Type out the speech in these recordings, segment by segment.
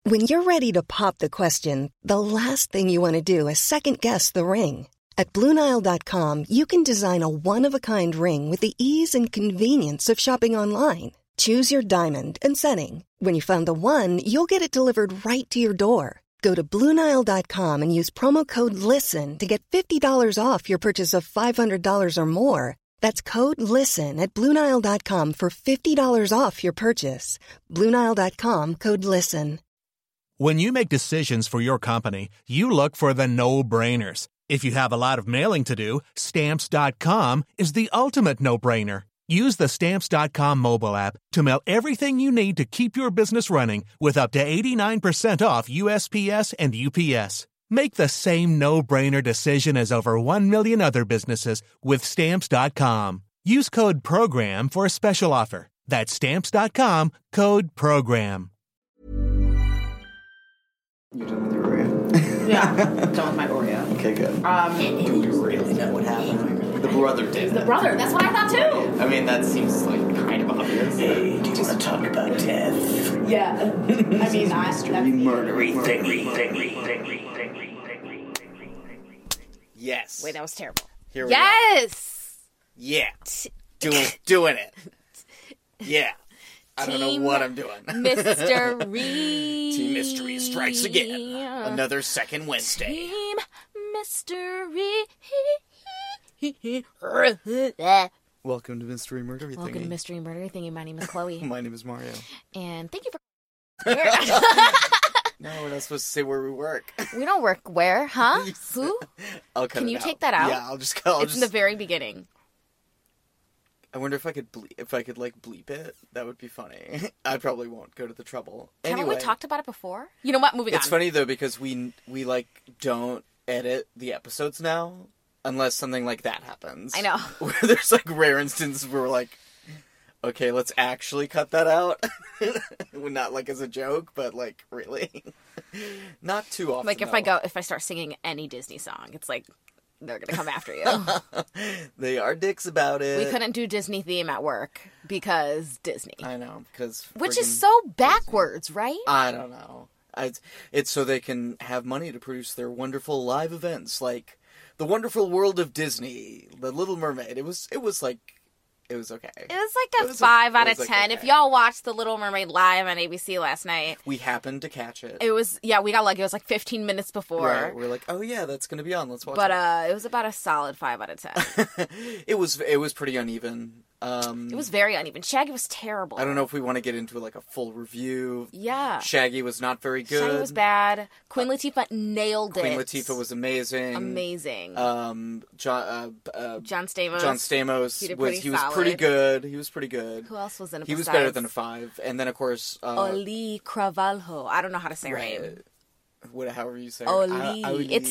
When you're ready to pop the question, the last thing you want to do is second-guess the ring. At BlueNile.com, you can design a one-of-a-kind ring with the ease and convenience of shopping online. Choose your diamond and setting. When you find the one, you'll get it delivered right to your door. Go to BlueNile.com and use promo code LISTEN to get $50 off your purchase of $500 or more. That's code LISTEN at BlueNile.com for $50 off your purchase. BlueNile.com, code LISTEN. When you make decisions for your company, you look for the no-brainers. If you have a lot of mailing to do, Stamps.com is the ultimate no-brainer. Use the Stamps.com mobile app to mail everything you need to keep your business running with up to 89% off USPS and UPS. Make the same no-brainer decision as over 1 million other businesses with Stamps.com. Use code PROGRAM for a special offer. That's Stamps.com, code PROGRAM. You done with your Oreo? Yeah, done with my Oreo. Okay, good. Do we really know what happened? The brother did. The brother, that's what I thought too. I mean, that seems like kind of obvious. Hey, do you want to talk about death? Yeah. I mean, Murdery thingy. Yes. Wait, that was terrible. Here we Yes! Yeah. Doing it. Yeah. I don't know what I'm doing. Mystery. Team Mystery strikes again. Another second Wednesday. Team Mystery. Welcome to Mystery Murdery Thingy. Welcome to Mystery Murdery Thingy. My name is Chloe. My name is Mario. And thank you for... No, we're not supposed to say where we work. We don't work where, huh? Who? I'll cut Can it you out. take that out? Yeah, I'll just. In the very beginning. I wonder if I could bleep it. That would be funny. I probably won't go to the trouble. Haven't we talked about it before? You know what? Moving on. It's funny though because we don't edit the episodes now unless something like that happens. I know. Where there's rare instances where we're like, okay, let's actually cut that out. Not as a joke, but really. Not too often. If I start singing any Disney song, it's they're gonna come after you. They are dicks about it. We couldn't do Disney theme at work because Disney. I know, because which is so backwards, right? I don't know. It's so they can have money to produce their wonderful live events, like The Wonderful World of Disney, The Little Mermaid. It was okay. It was a 5 out of 10. Okay. If y'all watched The Little Mermaid live on ABC last night. We happened to catch it. It was, we got lucky. It was 15 minutes before. Right. We're like, oh yeah, that's going to be on. Let's watch it. But it was about a solid 5 out of 10. It was pretty uneven. It was very uneven. Shaggy was terrible. I don't know if we want to get into a full review. Yeah. Shaggy was not very good. Shaggy was bad. Queen Latifah nailed it. Queen Latifah was amazing. Amazing. John Stamos. John Stamos he was pretty good. He was pretty good. Who else was in it? He was better than a 5. And then of course Oli Cravalho. I don't know how to say her name. However you say Oli. It's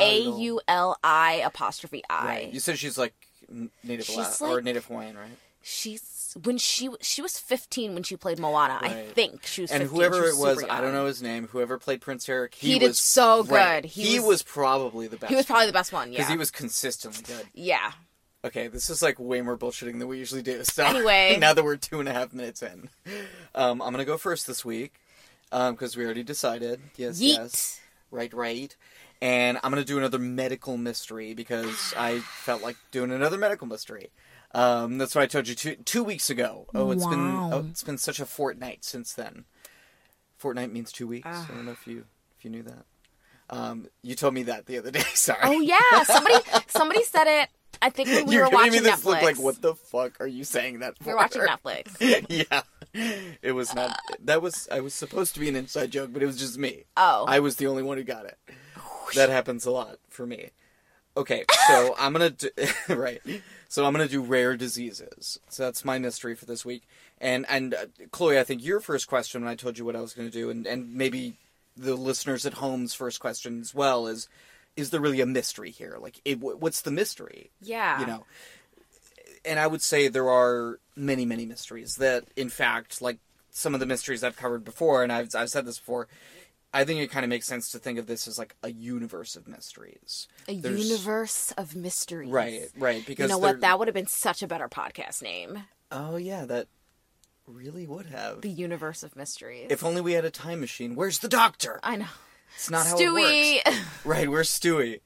AULI apostrophe I. Right. You said she's Native Hawaiian, right? She was 15 when she played Moana. Right. I think she was 15. And whoever it was, I don't know his name. Whoever played Prince Eric, he did so good. He was probably the best. He was probably the best one. Yeah, because he was consistently good. Yeah. Okay, this is way more bullshitting than we usually do. So anyway, now that we're 2.5 minutes in, I'm gonna go first this week because we already decided. Yes, Yeet. Yes, right. And I'm going to do another medical mystery because I felt like doing another medical mystery. That's what I told you 2 weeks ago. It's been such a fortnight since then. Fortnight means 2 weeks. I don't know if you knew that. You told me that the other day. Sorry. Oh yeah, somebody said it. I think when we were watching Netflix. Look like, what the fuck are you saying that for? We were watching Netflix. Yeah. It was not. I was supposed to be an inside joke, but it was just me. Oh. I was the only one who got it. That happens a lot for me. Okay, so I'm gonna do right. So I'm gonna do rare diseases. So that's my mystery for this week. And Chloe, I think your first question when I told you what I was gonna do, and maybe the listeners at home's first question as well is there really a mystery here? What's the mystery? Yeah. And I would say there are many, many mysteries that, in fact, some of the mysteries I've covered before, and I've said this before. I think it kind of makes sense to think of this as a universe of mysteries. Universe of mysteries. Right. Because you know what? That would have been such a better podcast name. Oh, yeah. really would have. The universe of mysteries. If only we had a time machine. Where's the doctor? I know. It's not how it works. Right, where's Stewie?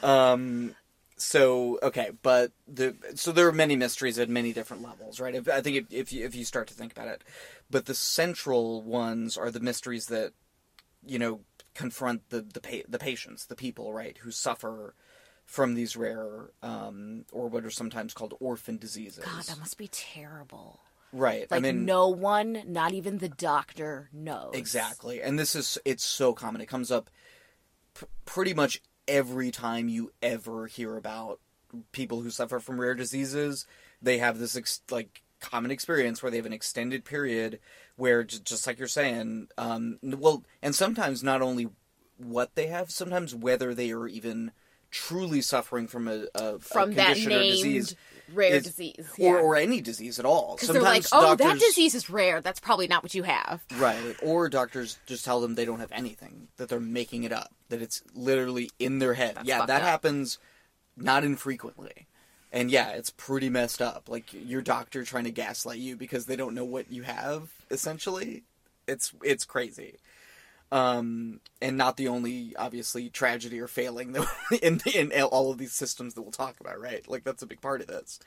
So, okay, but so there are many mysteries at many different levels, right? I think if you start to think about it. But the central ones are the mysteries that, confront the patients, the people, right, who suffer from these rare, or what are sometimes called orphan diseases. God, that must be terrible. Right. Like, no one, not even the doctor, knows. Exactly. And it's so common. It comes up pretty much every time you ever hear about people who suffer from rare diseases. They have this, common experience where they have an extended period where, just like you're saying, and sometimes not only what they have, sometimes whether they are even truly suffering from a condition or disease. Rare disease. Yeah. Or any disease at all. Because they're like, doctors, that disease is rare. That's probably not what you have. Right. Or doctors just tell them they don't have anything, that they're making it up, that it's literally in their head. That happens not infrequently. And yeah, it's pretty messed up. Like, your doctor trying to gaslight you because they don't know what you have, essentially. It's crazy. And not the only, obviously, tragedy or failing in all of these systems that we'll talk about, right? Like, that's a big part of this.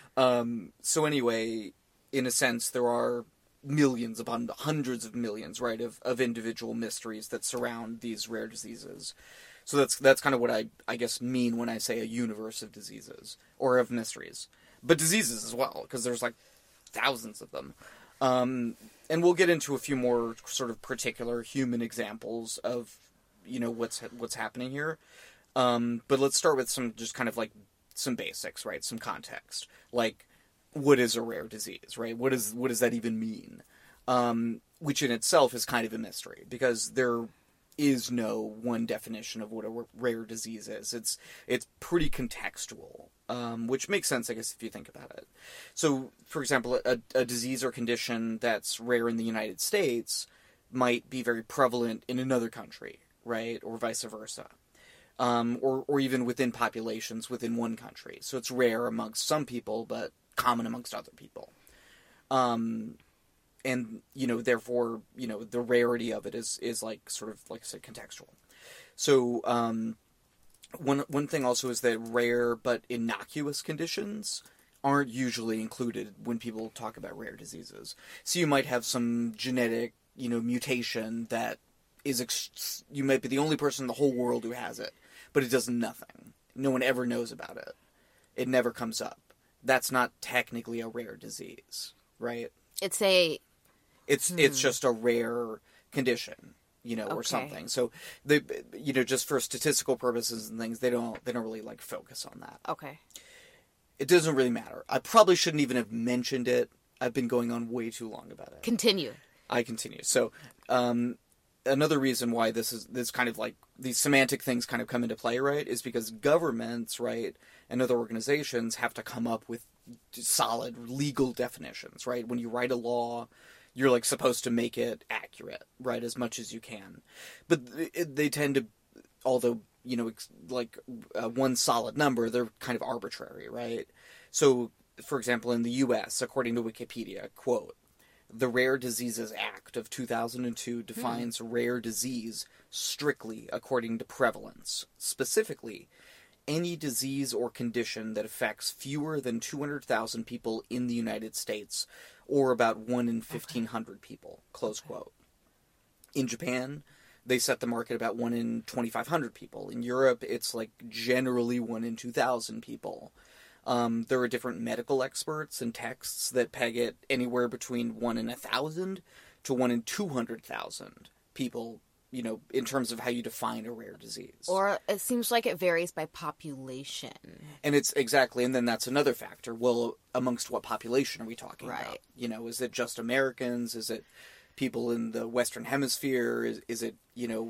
So anyway, in a sense, there are millions upon hundreds of millions, right, of individual mysteries that surround these rare diseases. So that's kind of what I guess mean when I say a universe of diseases, or of mysteries. But diseases as well, because there's, thousands of them. And we'll get into a few more sort of particular human examples of, what's happening here. But let's start with some just kind of some basics, right? Some context. Like, what is a rare disease, right? What does that even mean? Which in itself is kind of a mystery, because there is no one definition of what a rare disease is. It's pretty contextual. Which makes sense, I guess, if you think about it. So, for example, a disease or condition that's rare in the United States might be very prevalent in another country, right? Or vice versa. Or even within populations within one country. So it's rare amongst some people, but common amongst other people. And, therefore, the rarity of it is sort of, like I said, contextual. So, One thing also is that rare but innocuous conditions aren't usually included when people talk about rare diseases. So you might have some genetic, mutation that is, you might be the only person in the whole world who has it, but it does nothing. No one ever knows about it. It never comes up. That's not technically a rare disease, right? It's just a rare condition. Or something. So they, just for statistical purposes and things, they don't really focus on that. Okay. It doesn't really matter. I probably shouldn't even have mentioned it. I've been going on way too long about it. Continue. I continue. So, another reason why this kind of these semantic things kind of come into play, right, is because governments, right, and other organizations have to come up with solid legal definitions, right? When you write a law, you're supposed to make it accurate, right, as much as you can. But they tend to, although, one solid number, they're kind of arbitrary, right? So, for example, in the U.S., according to Wikipedia, quote, "The Rare Diseases Act of 2002 defines rare disease strictly according to prevalence. Specifically, any disease or condition that affects fewer than 200,000 people in the United States, or about 1 in 1,500 people," close quote. In Japan, they set the mark at about 1 in 2,500 people. In Europe, it's generally 1 in 2,000 people. There are different medical experts and texts that peg it anywhere between 1 in 1,000 to 1 in 200,000 people, in terms of how you define a rare disease. Or it seems like it varies by population. And it's exactly, and then that's another factor. Well, amongst what population are we talking about? Is it just Americans? Is it people in the Western Hemisphere? Is it,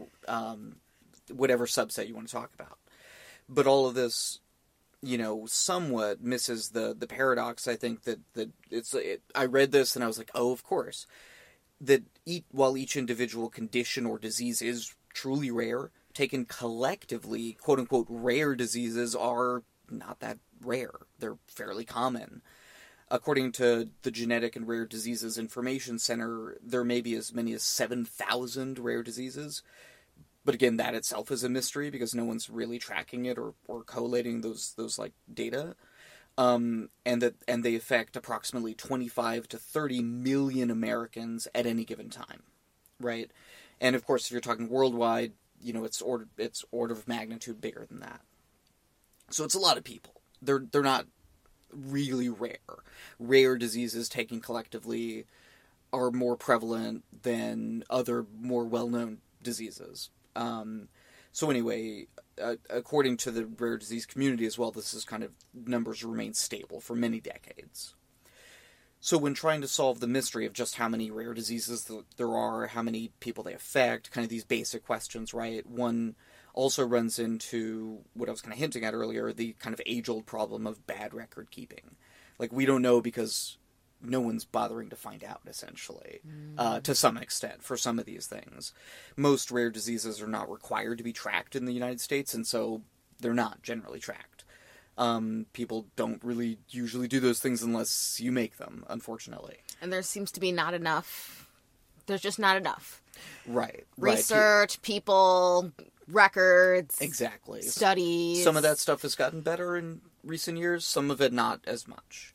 whatever subset you want to talk about? But all of this, somewhat misses the paradox, I think, that I read this and I was like, oh, of course. That while each individual condition or disease is truly rare, taken collectively, quote-unquote, rare diseases are not that rare. They're fairly common. According to the Genetic and Rare Diseases Information Center, there may be as many as 7,000 rare diseases. But again, that itself is a mystery because no one's really tracking it or collating those like data. And they affect approximately 25 to 30 million Americans at any given time, right? And of course, if you're talking worldwide, you know, it's order of magnitude bigger than that. So it's a lot of people. They're not really rare. Rare diseases taken collectively are more prevalent than other more well-known diseases. So anyway, according to the rare disease community as well, this is kind of numbers remain stable for many decades. So when trying to solve the mystery of just how many rare diseases there are, how many people they affect, kind of these basic questions, right? One also runs into what I was kind of hinting at earlier, the kind of age-old problem of bad record keeping. Like, we don't know because no one's bothering to find out, essentially, to some extent, for some of these things. Most rare diseases are not required to be tracked in the United States, and so they're not generally tracked. People don't really usually do those things unless you make them, unfortunately. And there seems to be not enough. There's just not enough. Right. Research, people, records. Exactly. Studies. Some of that stuff has gotten better in recent years, some of it not as much.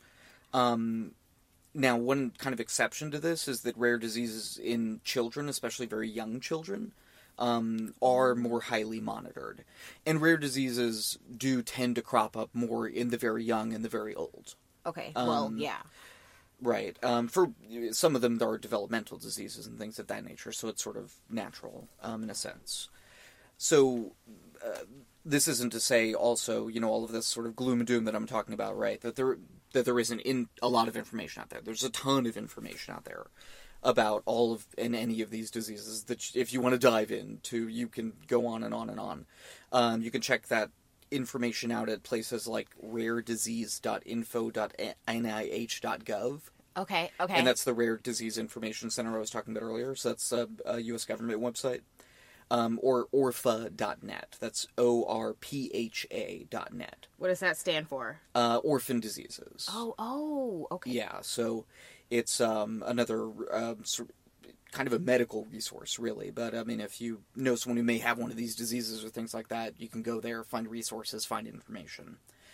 Now, one kind of exception to this is that rare diseases in children, especially very young children, are more highly monitored. And rare diseases do tend to crop up more in the very young and the very old. Okay, well, yeah. Right. For some of them, there are developmental diseases and things of that nature, so it's sort of natural, in a sense. So, this isn't to say also, you know, all of this sort of gloom and doom that I'm talking about, right? That there isn't a lot of information out there. There's a ton of information out there about all of and any of these diseases that if you want to dive into, you can go on and on and on. You can check that information out at places like raredisease.info.nih.gov. Okay. And that's the Rare Disease Information Center I was talking about earlier. So that's a U.S. government website. Or orpha.net. That's ORPHA.net. What does that stand for? Orphan diseases. Oh, okay. Yeah, so it's another kind of a medical resource, really. But, I mean, if you know someone who may have one of these diseases or things like that, you can go there, find resources, find information.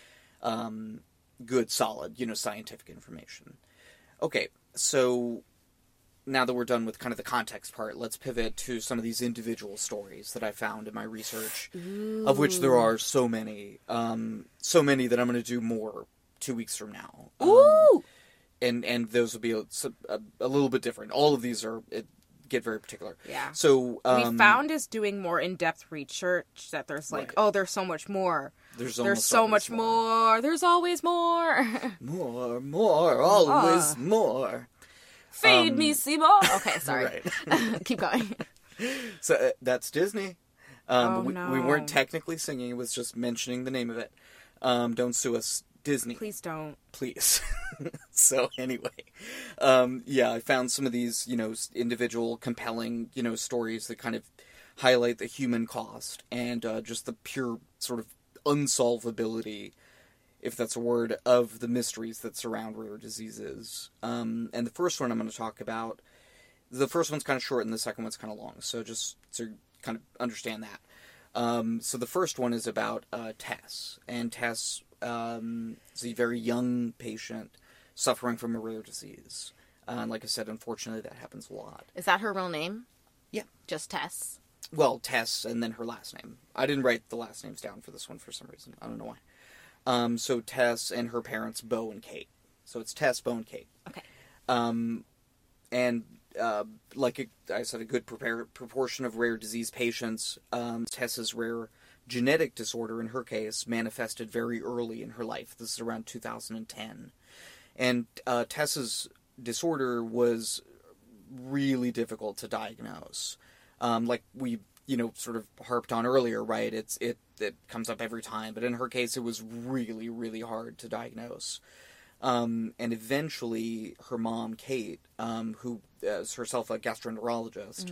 Good, solid, scientific information. Okay, so now that we're done with kind of the context part, let's pivot to some of these individual stories that I found in my research, of which there are so many. So many that I'm going to do more 2 weeks from now. And those will be a little bit different. All of these get very particular. Yeah. So we found is doing more in-depth research that there's there's so much more. There's so much more. There's always more. More, always more. Feed me, Seymour. Okay, sorry. Right. Keep going. So that's Disney. No. We weren't technically singing. It was just mentioning the name of it. Don't sue us, Disney. Please don't. Please. So anyway, I found some of these, individual compelling, stories that kind of highlight the human cost and just the pure sort of unsolvability, if that's a word, of the mysteries that surround rare diseases. And the first one I'm going to talk about, the first one's kind of short and the second one's kind of long, so just to kind of understand that. So the first one is about Tess, and Tess is a very young patient suffering from a rare disease. And like I said, unfortunately, that happens a lot. Is that her real name? Yeah. Just Tess? Well, Tess and then her last name. I didn't write the last names down for this one for some reason. I don't know why. So Tess and her parents, Bo and Kate. So it's Tess, Bo, and Kate. Okay. Like I said, a good proportion of rare disease patients, Tess's rare genetic disorder, in her case, manifested very early in her life. This is around 2010. And Tess's disorder was really difficult to diagnose. Like we sort of harped on earlier, right? It comes up every time, but in her case, it was really, really hard to diagnose. And eventually, her mom, Kate, who is herself a gastroenterologist,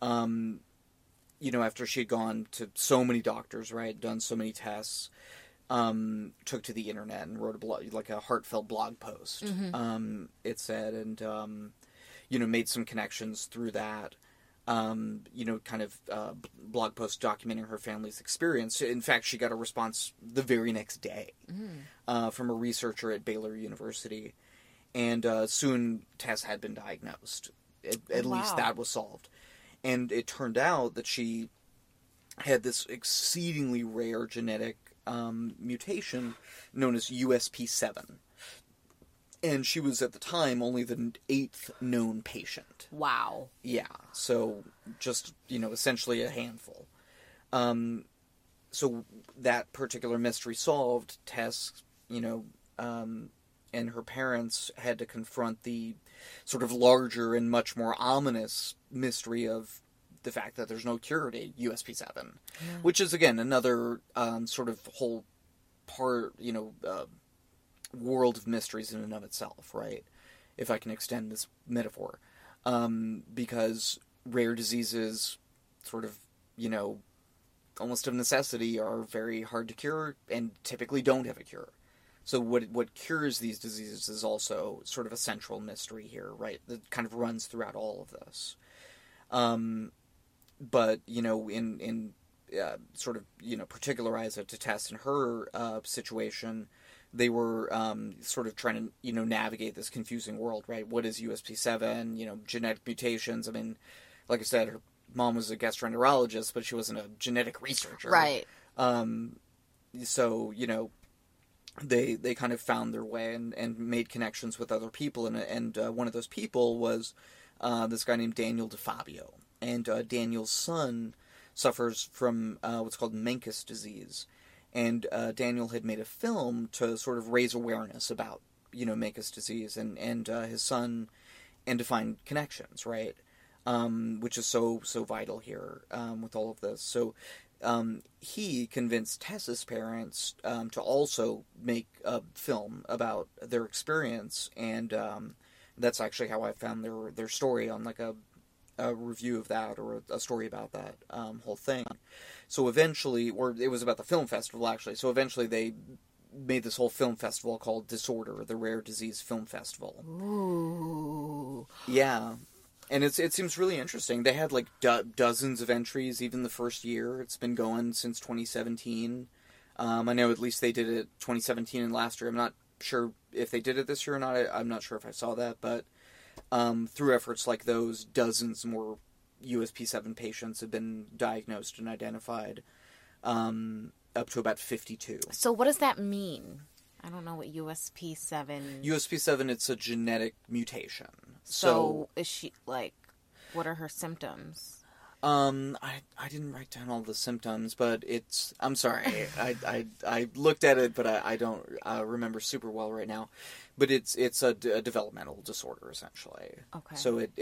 after she had gone to so many doctors, right, done so many tests, took to the internet and wrote a blog, like a heartfelt blog post. Mm-hmm. It said, and made some connections through that. Kind of blog post documenting her family's experience. In fact, she got a response the very next day from a researcher at Baylor University, and soon Tess had been diagnosed. At least that was solved, and it turned out that she had this exceedingly rare genetic mutation known as USP7. And she was, at the time, only the 8th known patient. Wow. Yeah. So, just, essentially a handful. So, that particular mystery solved, Tess, and her parents had to confront the sort of larger and much more ominous mystery of the fact that there's no cure to USP7. Yeah. Which is, again, another sort of whole part, world of mysteries in and of itself, right? If I can extend this metaphor. Because rare diseases sort of, almost of necessity are very hard to cure and typically don't have a cure. So what cures these diseases is also sort of a central mystery here, right? That kind of runs throughout all of this. But, in sort of, particularize it to Tess and her situation, they were sort of trying to, navigate this confusing world, right? What is USP7, genetic mutations? I mean, like I said, her mom was a gastroenterologist, but she wasn't a genetic researcher. Right. So, they kind of found their way and made connections with other people. And one of those people was this guy named Daniel DeFabio. And Daniel's son suffers from what's called Menkes disease. And Daniel had made a film to sort of raise awareness about, Menkes disease and his son, and to find connections, right? Which is so vital here with all of this. So he convinced Tess's parents to also make a film about their experience, and that's actually how I found their story on like a review of that, or a story about that whole thing. So eventually, or it was about the film festival actually, so eventually they made this whole film festival called Disorder, the Rare Disease Film Festival. Ooh. Yeah. And it seems really interesting. They had like dozens of entries even the first year. It's been going since 2017. I know at least they did it 2017 and last year. I'm not sure if they did it this year or not. I'm not sure if I saw that, but through efforts like those, dozens more USP7 patients have been diagnosed and identified, up to about 52. So what does that mean? I don't know what USP7... USP7, it's a genetic mutation. So is she, like, what are her symptoms? I didn't write down all the symptoms, but it's... I'm sorry. I looked at it, but I don't remember super well right now. But it's a developmental disorder, essentially. Okay. So it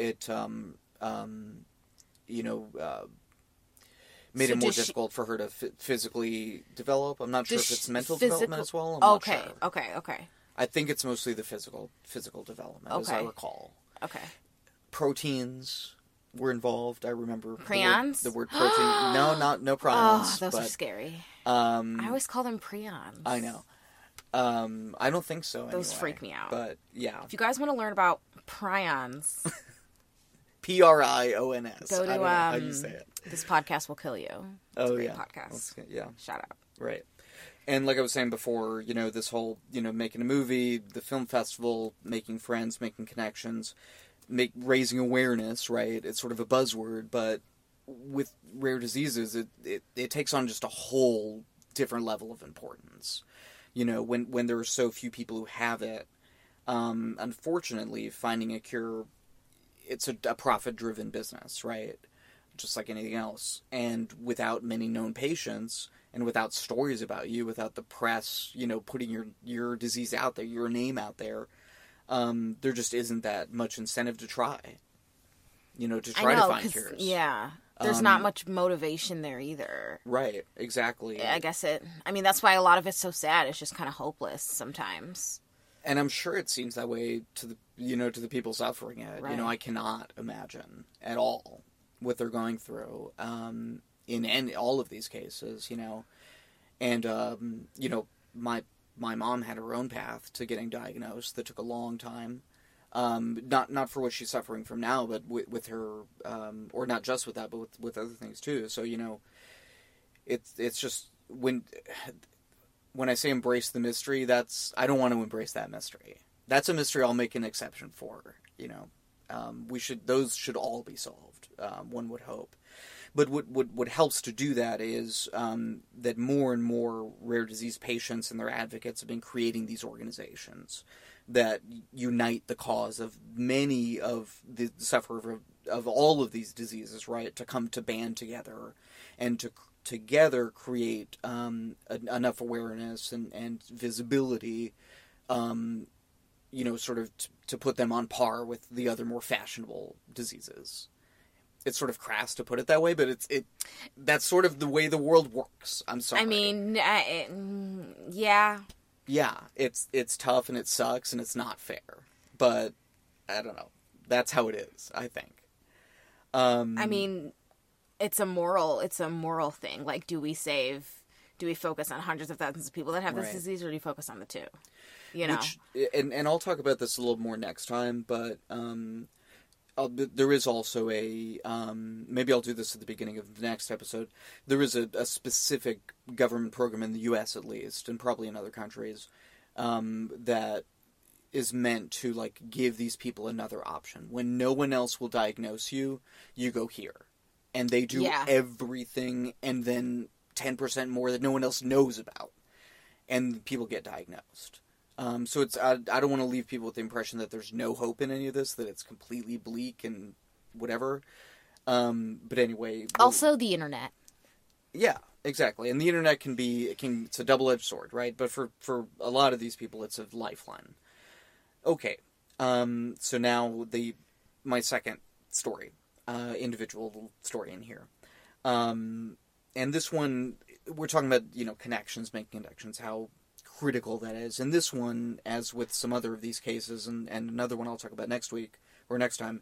made it more difficult for her to physically develop. I'm not sure if it's mental development as well. I'm not sure. Okay. I think it's mostly the physical development, as I recall. Okay. Proteins were involved. I remember prions. The word protein. No prions. Oh, those are scary. I always call them prions. I know. I don't think so. Those freak me out. But yeah. If you guys want to learn about prions, prions. Go to I don't know how you say it. This podcast will kill you. It's a great podcast. Yeah. Shout out. Right. And like I was saying before, this whole, making a movie, the film festival, making friends, making connections, raising awareness, right? It's sort of a buzzword, but with rare diseases, it takes on just a whole different level of importance. When there are so few people who have it, unfortunately, finding a cure, it's a profit-driven business, right? Just like anything else. And without many known patients, and without stories about you, without the press, putting your disease out there, your name out there, there just isn't that much incentive to try. To try to find cures. Yeah. There's not much motivation there either. Right, exactly. I guess that's why a lot of it's so sad. It's just kind of hopeless sometimes. And I'm sure it seems that way to the people suffering it. Right. I cannot imagine at all what they're going through in all of these cases, And, my mom had her own path to getting diagnosed that took a long time. Not for what she's suffering from now, but with her, or not just with that, but with other things too. So, it's just when I say embrace the mystery, I don't want to embrace that mystery. That's a mystery I'll make an exception for, those should all be solved, one would hope. But what helps to do that is that more and more rare disease patients and their advocates have been creating these organizations that unite the cause of many of the sufferers of all of these diseases, right, to come to band together and to together create enough awareness and visibility, sort of to put them on par with the other more fashionable diseases. It's sort of crass to put it that way, but that's sort of the way the world works. I'm sorry. I mean, yeah. Yeah, it's tough and it sucks and it's not fair, but I don't know. That's how it is, I think. I mean, it's a moral thing. Like, do we focus on hundreds of thousands of people that have this disease, or do you focus on the two? And I'll talk about this a little more next time, but there is also maybe I'll do this at the beginning of the next episode. There is a specific government program in the U.S. at least, and probably in other countries, that is meant to like give these people another option. When no one else will diagnose you, you go here, and they do everything, and then 10% more that no one else knows about, and people get diagnosed. So I don't want to leave people with the impression that there's no hope in any of this, that it's completely bleak and whatever. But anyway. Also the internet. Yeah, exactly. And the internet it's a double-edged sword, right? But for a lot of these people, it's a lifeline. Okay. So now my second story, individual story in here. And this one, we're talking about, connections, making connections, how critical that is. And this one, as with some other of these cases, and another one I'll talk about next week or next time,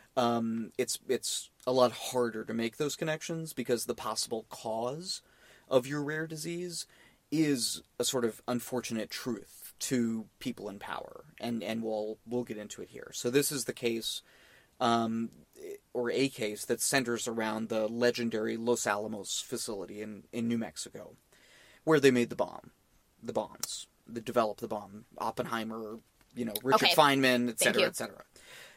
it's a lot harder to make those connections because the possible cause of your rare disease is a sort of unfortunate truth to people in power, and we'll get into it here. So this is the case, or a case that centers around the legendary Los Alamos facility in New Mexico, where they made the bombs that developed the bomb. Oppenheimer, Richard Feynman, et cetera, et cetera.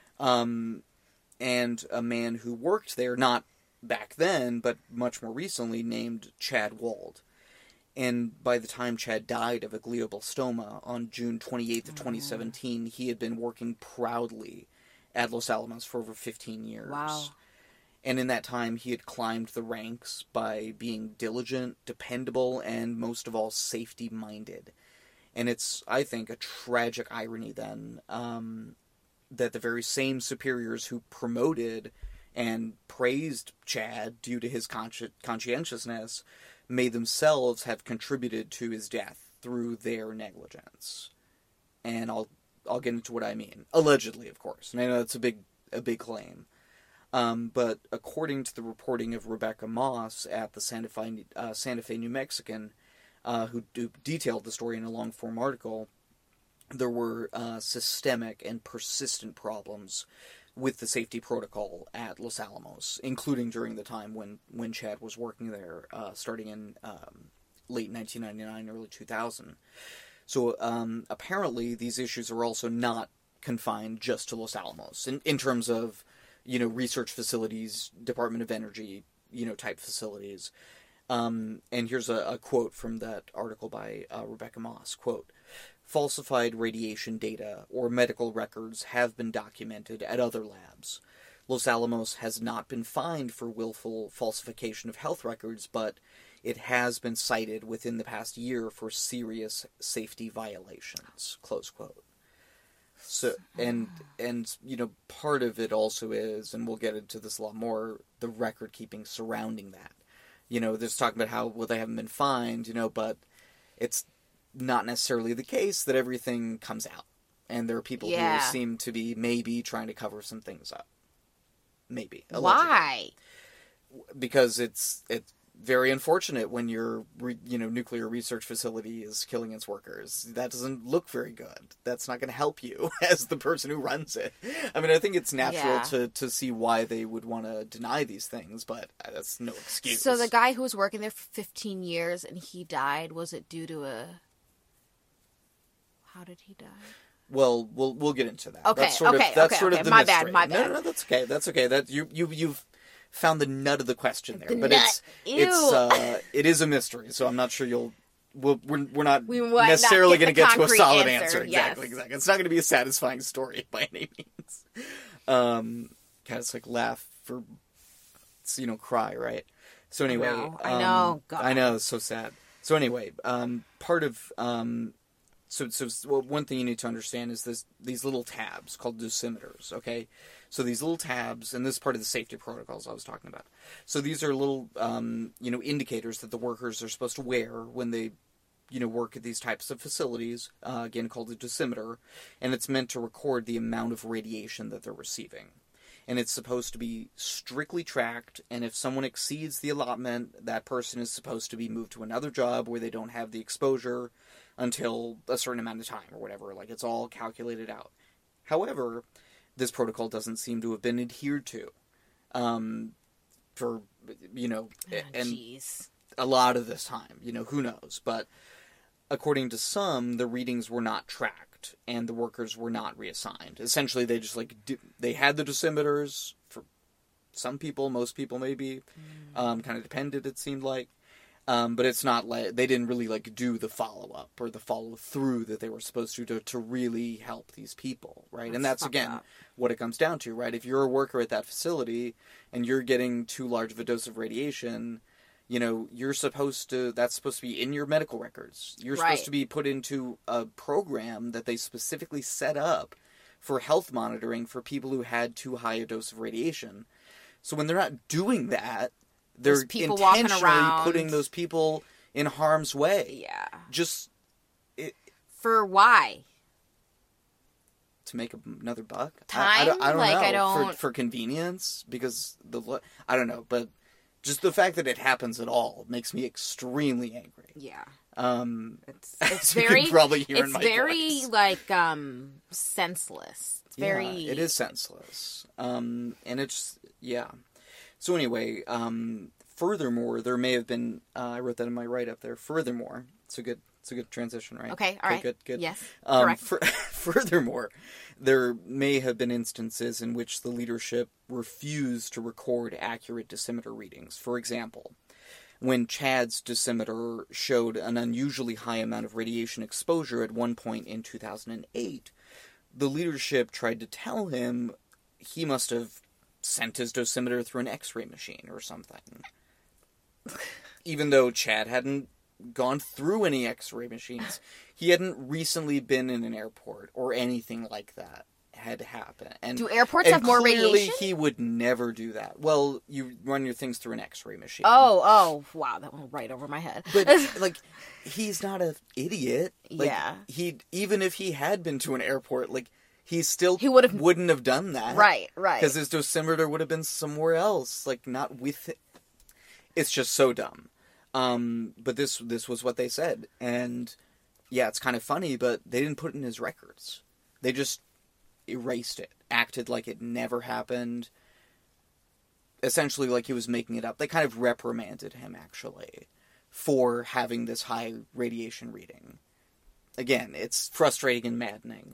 And a man who worked there, not back then, but much more recently, named Chad Wald. And by the time Chad died of a glioblastoma on June 28th of 2017, he had been working proudly at Los Alamos for over 15 years. Wow. And in that time, he had climbed the ranks by being diligent, dependable, and most of all, safety-minded. And it's, I think, a tragic irony then that the very same superiors who promoted and praised Chad due to his conscientiousness may themselves have contributed to his death through their negligence. And I'll get into what I mean. Allegedly, of course. And I know that's a big claim. But according to the reporting of Rebecca Moss at the Santa Fe New Mexican, who detailed the story in a long-form article, there were systemic and persistent problems with the safety protocol at Los Alamos, including during the time when Chad was working there, starting in late 1999, early 2000. So apparently these issues are also not confined just to Los Alamos in terms of research facilities, Department of Energy, type facilities. And here's a quote from that article by Rebecca Moss, quote, "Falsified radiation data or medical records have been documented at other labs. Los Alamos has not been fined for willful falsification of health records, but it has been cited within the past year for serious safety violations," close quote. So, and part of it also is, and we'll get into this a lot more, the record keeping surrounding that. There's talking about how, they haven't been fined, but it's not necessarily the case that everything comes out. And there are people who seem to be maybe trying to cover some things up. Maybe. Allegedly. Why? Because it's very unfortunate when your nuclear research facility is killing its workers. That doesn't look very good. That's not going to help you as the person who runs it. I mean, I think it's natural to see why they would want to deny these things, but that's no excuse. So the guy who was working there for 15 years and he died, was it due to how did he die? Well, we'll get into that. Okay, that's sort of the my mystery. bad. No, that's okay. That's okay. That you've found the nut of the question there, but it is a mystery. So I'm not sure we're not necessarily going to get to a solid answer. Exactly. It's not going to be a satisfying story by any means. Kind of like laugh for cry, right? So anyway, I know. God. I know, it's so sad. So anyway, part of So one thing you need to understand is these little tabs called dosimeters, okay? So these little tabs, and this is part of the safety protocols I was talking about. So these are little, indicators that the workers are supposed to wear when they, work at these types of facilities, again called a dosimeter, and it's meant to record the amount of radiation that they're receiving. And it's supposed to be strictly tracked, and if someone exceeds the allotment, that person is supposed to be moved to another job where they don't have the exposure until a certain amount of time or whatever. Like, it's all calculated out. However, this protocol doesn't seem to have been adhered to. And a lot of this time, who knows. But according to some, the readings were not tracked and the workers were not reassigned. Essentially, they just, they had the dosimeters for some people, most people maybe. Kind of depended, it seemed like. But it's not like they didn't really do the follow-up or the follow-through that they were supposed to really help these people, right? And that's, again, what it comes down to, right? If you're a worker at that facility and you're getting too large of a dose of radiation, that's supposed to be in your medical records. You're supposed to be put into a program that they specifically set up for health monitoring for people who had too high a dose of radiation. So when they're not doing that, they're intentionally putting those people in harm's way. Yeah. For why? To make another buck? Time? I don't know. For convenience? Because I don't know. But just the fact that it happens at all makes me extremely angry. Yeah. It's very, you can probably hear in my very, voice. Senseless. It's it is senseless. And it's, yeah. So anyway, furthermore, there may have been, I wrote that in my write-up there, furthermore, it's a good transition, right? Okay, all right. Good. Yes, correct. Furthermore, there may have been instances in which the leadership refused to record accurate dosimeter readings. For example, when Chad's dosimeter showed an unusually high amount of radiation exposure at one point in 2008, the leadership tried to tell him he must have sent his dosimeter through an X-ray machine or something. Even though Chad hadn't gone through any X-ray machines. He hadn't recently been in an airport or anything like that had happened. And do airports have more radiation? Clearly he would never do that. Well, you run your things through an X-ray machine. Oh, wow, that went right over my head. But, he's not an idiot. Yeah. Even if he had been to an airport, he wouldn't have done that. Right. Because his dosimeter would have been somewhere else, not with it. It's just so dumb. But this was what they said. And, yeah, it's kind of funny, but they didn't put it in his records. They just erased it. Acted like it never happened. Essentially like he was making it up. They kind of reprimanded him, actually, for having this high radiation reading. Again, it's frustrating and maddening.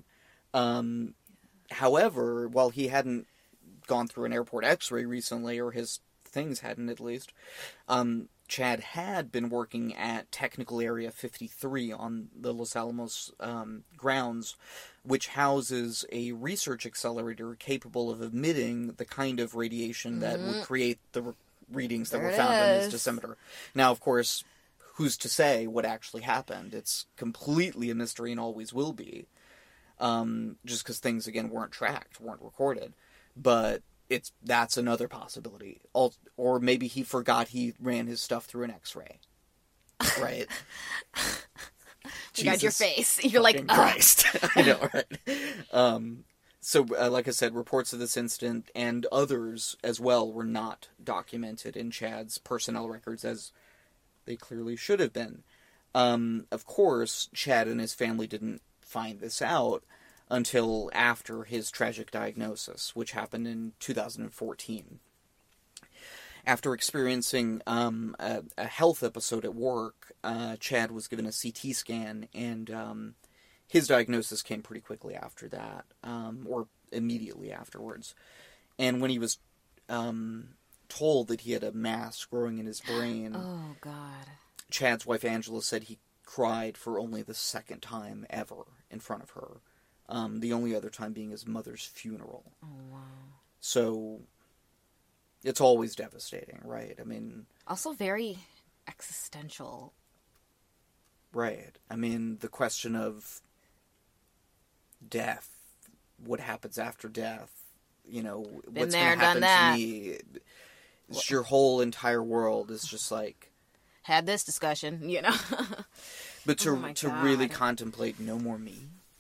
However, while he hadn't gone through an airport X-ray recently, or his things hadn't at least, Chad had been working at Technical Area 53 on the Los Alamos grounds, which houses a research accelerator capable of emitting the kind of radiation that would create the readings that were found in his dosimeter. Now, of course, who's to say what actually happened? It's completely a mystery and always will be. Just because things, again, weren't tracked, weren't recorded. But that's another possibility. Or maybe he forgot he ran his stuff through an X-ray. Right? You got your face. You're like, Christ. I know, right? So, like I said, reports of this incident and others as well were not documented in Chad's personnel records as they clearly should have been. Of course, Chad and his family didn't find this out until after his tragic diagnosis, which happened in 2014. After experiencing a health episode at work, Chad was given a CT scan, and his diagnosis came pretty quickly after that, or immediately afterwards. And when he was told that he had a mass growing in his brain, oh God, Chad's wife Angela said he cried for only the second time ever in front of her. The only other time being his mother's funeral. Oh wow! So it's always devastating, right? I mean, also very existential. Right. I mean, the question of death, what happens after death, you know, what's going to happen to me. It's your whole entire world is just like... Had this discussion, you know. But to really contemplate no more me.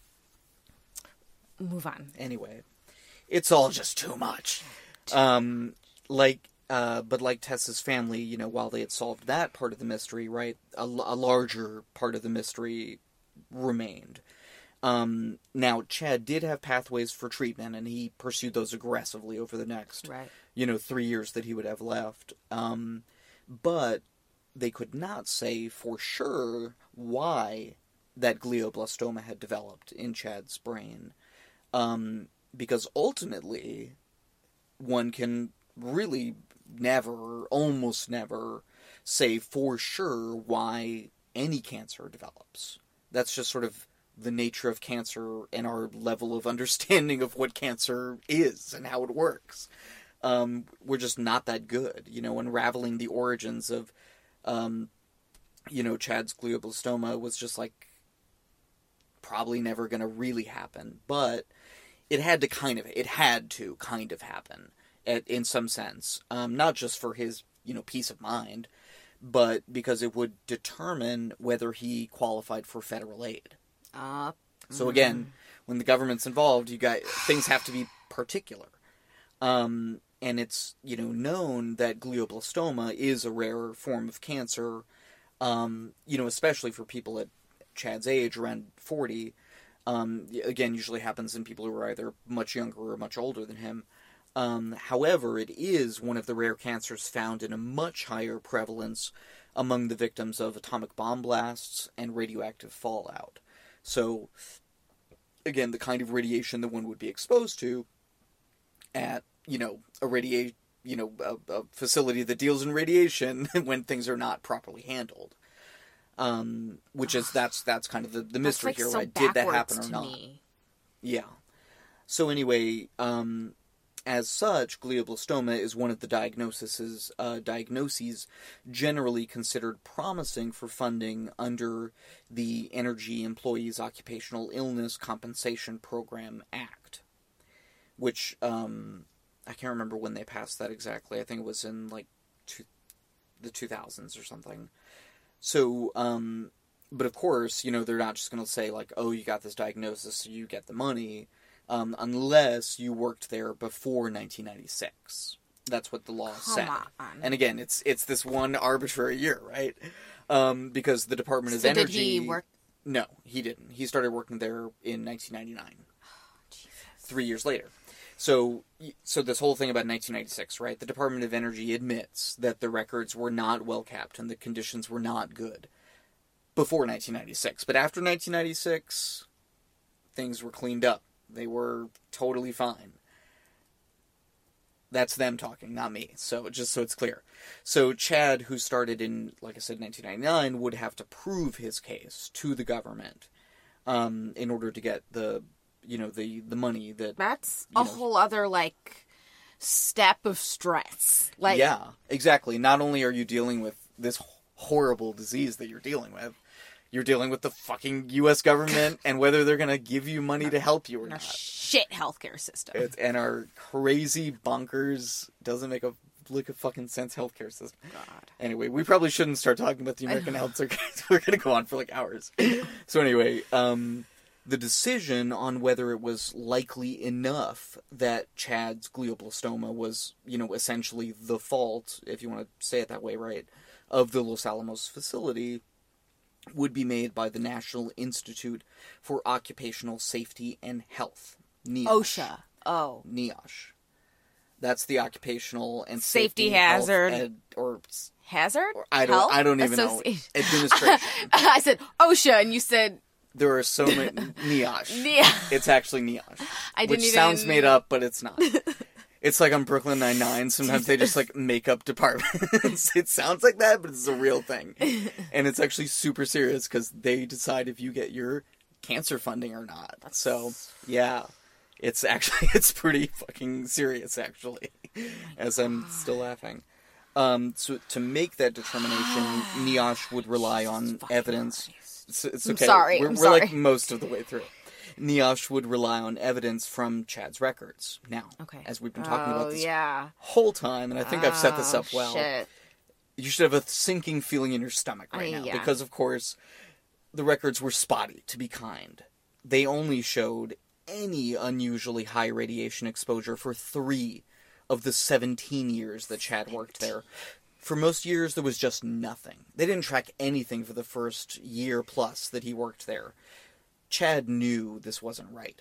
Move on. Anyway, it's all just too much. But like Tessa's family, you know, while they had solved that part of the mystery, right, a larger part of the mystery remained. Now, Chad did have pathways for treatment, and he pursued those aggressively over the next, 3 years that he would have left. But they could not say for sure why that glioblastoma had developed in Chad's brain. Because ultimately, one can really almost never say for sure why any cancer develops. That's just sort of the nature of cancer and our level of understanding of what cancer is and how it works. We're just not that good, you know, unraveling the origins of, Chad's glioblastoma was just like probably never going to really happen, but it had to kind of happen in some sense, not just for his, peace of mind, but because it would determine whether he qualified for federal aid. So again, when the government's involved, things have to be particular. And it's, known that glioblastoma is a rare form of cancer, especially for people at Chad's age, around 40. Again, usually happens in people who are either much younger or much older than him. However, it is one of the rare cancers found in a much higher prevalence among the victims of atomic bomb blasts and radioactive fallout. So, again, the kind of radiation that one would be exposed to at, a facility that deals in radiation when things are not properly handled. That's kind of the mystery here, right? Did that happen or not? Me. Yeah. So anyway, as such, glioblastoma is one of the diagnoses generally considered promising for funding under the Energy Employees Occupational Illness Compensation Program Act, which, I can't remember when they passed that exactly. I think it was in, the 2000s or something. So, but of course, they're not just going to say, oh, you got this diagnosis, so you get the money, unless you worked there before 1996. That's what the law said. And again, it's this one arbitrary year, right? Because the Department of Energy... Did he work? No, he didn't. He started working there in 1999. Oh, Jesus. 3 years later. So this whole thing about 1996, right? The Department of Energy admits that the records were not well kept and the conditions were not good before 1996. But after 1996, things were cleaned up. They were totally fine. That's them talking, not me. So just so it's clear. So Chad, who started in, like I said, 1999, would have to prove his case to the government in order to get the money that... That's a whole other, step of stress. Yeah, exactly. Not only are you dealing with this horrible disease that you're dealing with, you're dealing with the fucking U.S. government and whether they're going to give you money to help you or not. Shit healthcare system. And our crazy bonkers, doesn't make a lick of fucking sense healthcare system. God. Anyway, we probably shouldn't start talking about the American health system. We're going to go on for hours. So anyway, The decision on whether it was likely enough that Chad's glioblastoma was, essentially the fault, if you want to say it that way, right, of the Los Alamos facility would be made by the National Institute for Occupational Safety and Health. NIOSH. OSHA. Oh. NIOSH. That's the Occupational and Safety Hazard. Hazard? I don't even know. Administration. I said OSHA, and you said... There are so many... NIOSH. It's actually NIOSH. Which sounds made up, but it's not. It's like on Brooklyn Nine-Nine, sometimes they just, make up departments. It sounds like that, but it's a real thing. And it's actually super serious, because they decide if you get your cancer funding or not. So, yeah. It's pretty fucking serious, actually. As I'm still laughing. So to make that determination, NIOSH would rely on evidence. It's okay. I'm sorry. We're like most of the way through. NIOSH would rely on evidence from Chad's records. Now, as we've been talking about this whole time, and I think I've set this up well, shit. You should have a sinking feeling in your stomach right now. Yeah. Because, of course, the records were spotty, to be kind. They only showed any unusually high radiation exposure for 3 of the 17 years that Chad worked there. For most years, there was just nothing. They didn't track anything for the first year plus that he worked there. Chad knew this wasn't right.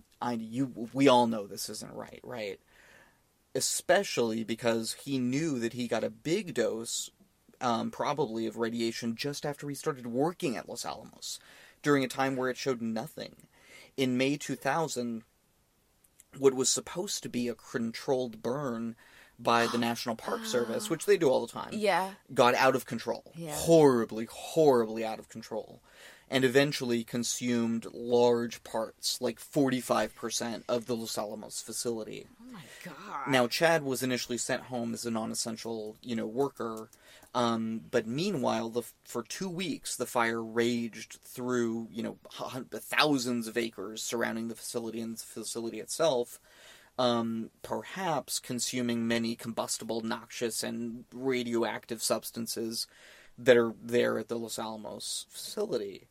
We all know this isn't right? Especially because he knew that he got a big dose, probably of radiation just after he started working at Los Alamos, during a time where it showed nothing. In May 2000, what was supposed to be a controlled burn by the National Park Service, which they do all the time, got out of control. Yeah. Horribly, horribly out of control. And eventually consumed large parts, like 45% of the Los Alamos facility. Oh my God. Now, Chad was initially sent home as a non-essential, worker, but meanwhile, for 2 weeks, the fire raged through, thousands of acres surrounding the facility and the facility itself, perhaps consuming many combustible, noxious, and radioactive substances that are there at the Los Alamos facility.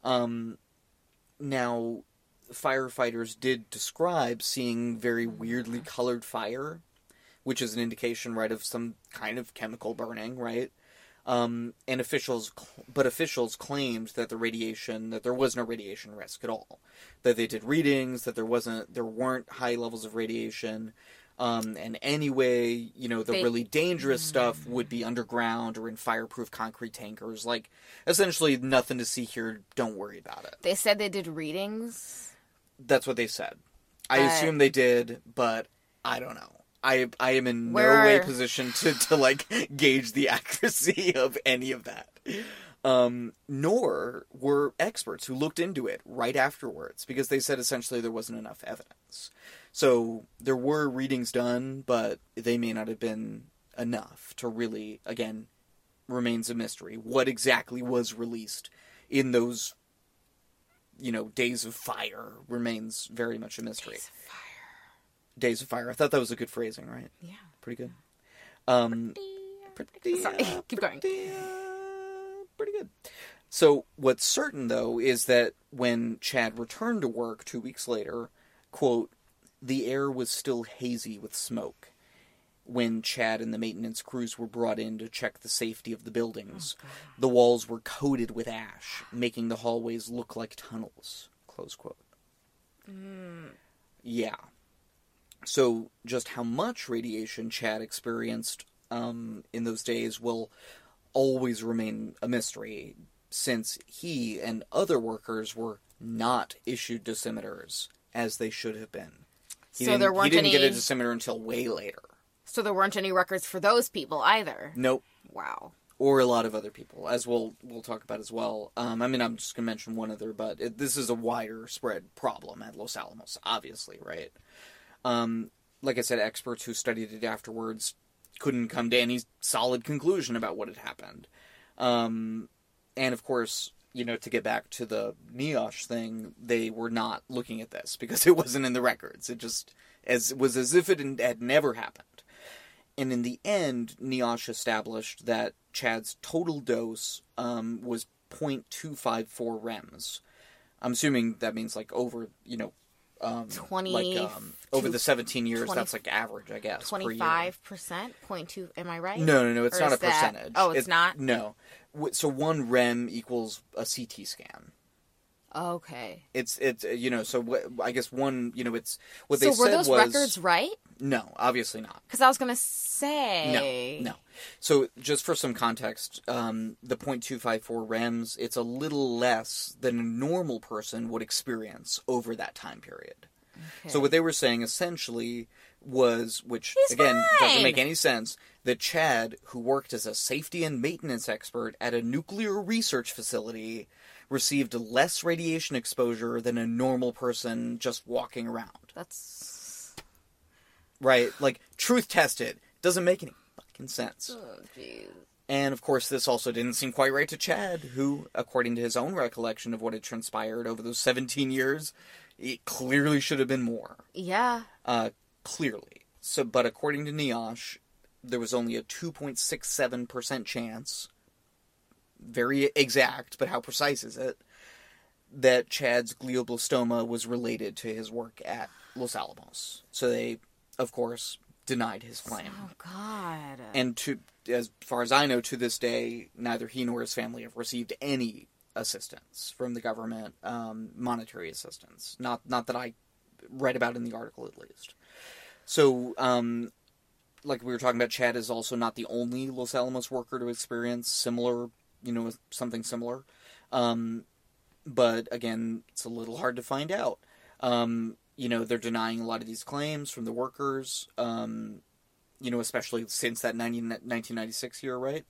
Now, firefighters did describe seeing very weirdly colored fire, which is an indication, right, of some kind of chemical burning, right? And officials claimed that there was no radiation risk at all. That they did readings, that there weren't high levels of radiation, and anyway, the really dangerous stuff would be underground or in fireproof concrete tankers. Like, essentially, nothing to see here, don't worry about it. They said they did readings? That's what they said. I assume they did, but I don't know. I am in no way positioned to gauge the accuracy of any of that. Nor were experts who looked into it right afterwards, because they said essentially there wasn't enough evidence. So there were readings done, but they may not have been enough to really, again, remains a mystery. What exactly was released in those, days of fire remains very much a mystery. Days of Fire. I thought that was a good phrasing, right? Yeah. Pretty good. Sorry, keep going. Pretty good. So, what's certain, though, is that when Chad returned to work 2 weeks later, quote, the air was still hazy with smoke. When Chad and the maintenance crews were brought in to check the safety of the buildings, the walls were coated with ash, making the hallways look like tunnels. Close quote. Yeah. So, just how much radiation Chad experienced in those days will always remain a mystery, since he and other workers were not issued dosimeters, as they should have been. He didn't get a dosimeter until way later. So there weren't any records for those people either? Nope. Wow. Or a lot of other people, as we'll talk about as well. I'm just going to mention one other, but this is a wider spread problem at Los Alamos, obviously, right? Like I said, experts who studied it afterwards couldn't come to any solid conclusion about what had happened. And of course, to get back to the NIOSH thing, they were not looking at this because it wasn't in the records. It was as if it had never happened. And in the end, NIOSH established that Chad's total dose was 0.254 rems. I'm assuming that means like over, 20 like over the 17 years, 20, that's like average, I guess. 25%, 0.2. Am I right? No, it's not a percentage. Oh, it's not? No. So 1 REM equals a CT scan. Okay. It's so I guess one, it's what they said was. So were those records right? No, obviously not. Because I was going to say. No. So just for some context, the 0.254 REMs, it's a little less than a normal person would experience over that time period. Okay. So what they were saying essentially was, which He's again fine. Doesn't make any sense, that Chad, who worked as a safety and maintenance expert at a nuclear research facility, received less radiation exposure than a normal person just walking around. That's... Right? Like, truth tested. Doesn't make any fucking sense. Oh, jeez. And, of course, this also didn't seem quite right to Chad, who, according to his own recollection of what had transpired over those 17 years, it clearly should have been more. Yeah. Clearly. So, but according to NIOSH, there was only a 2.67% chance, very exact, but how precise is it, that Chad's glioblastoma was related to his work at Los Alamos. So they, of course, denied his claim. Oh, God. And as far as I know, to this day, neither he nor his family have received any assistance from the government, monetary assistance. Not that I read about in the article, at least. So, like we were talking about, Chad is also not the only Los Alamos worker to experience similar, something similar. But again, it's a little hard to find out. They're denying a lot of these claims from the workers, especially since that 1996 year, right?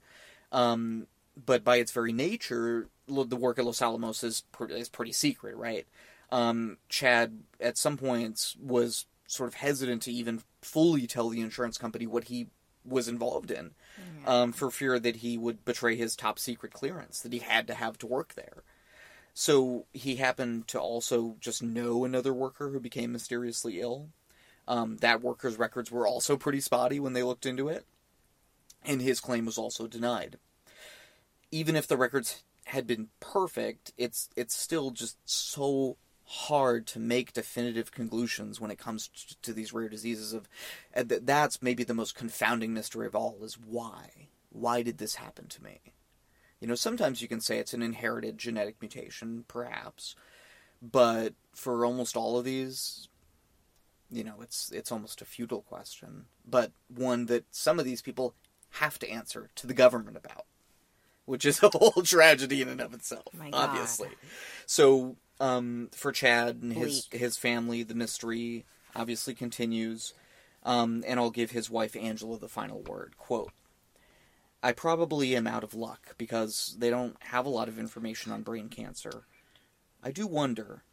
But by its very nature, the work at Los Alamos is pretty secret, right? Chad, at some points, was sort of hesitant to even fully tell the insurance company what he was involved in, for fear that he would betray his top secret clearance that he had to have to work there. So he happened to also just know another worker who became mysteriously ill. That worker's records were also pretty spotty when they looked into it, and his claim was also denied. Even if the records had been perfect, it's still just so hard to make definitive conclusions when it comes to these rare diseases. That's maybe the most confounding mystery of all, is why? Why did this happen to me? Sometimes you can say it's an inherited genetic mutation, perhaps, but for almost all of these, it's almost a futile question, but one that some of these people have to answer to the government about, which is a whole tragedy in and of itself, obviously. So, for Chad and his family, the mystery obviously continues, and I'll give his wife Angela the final word. Quote, "I probably am out of luck because they don't have a lot of information on brain cancer. I wonder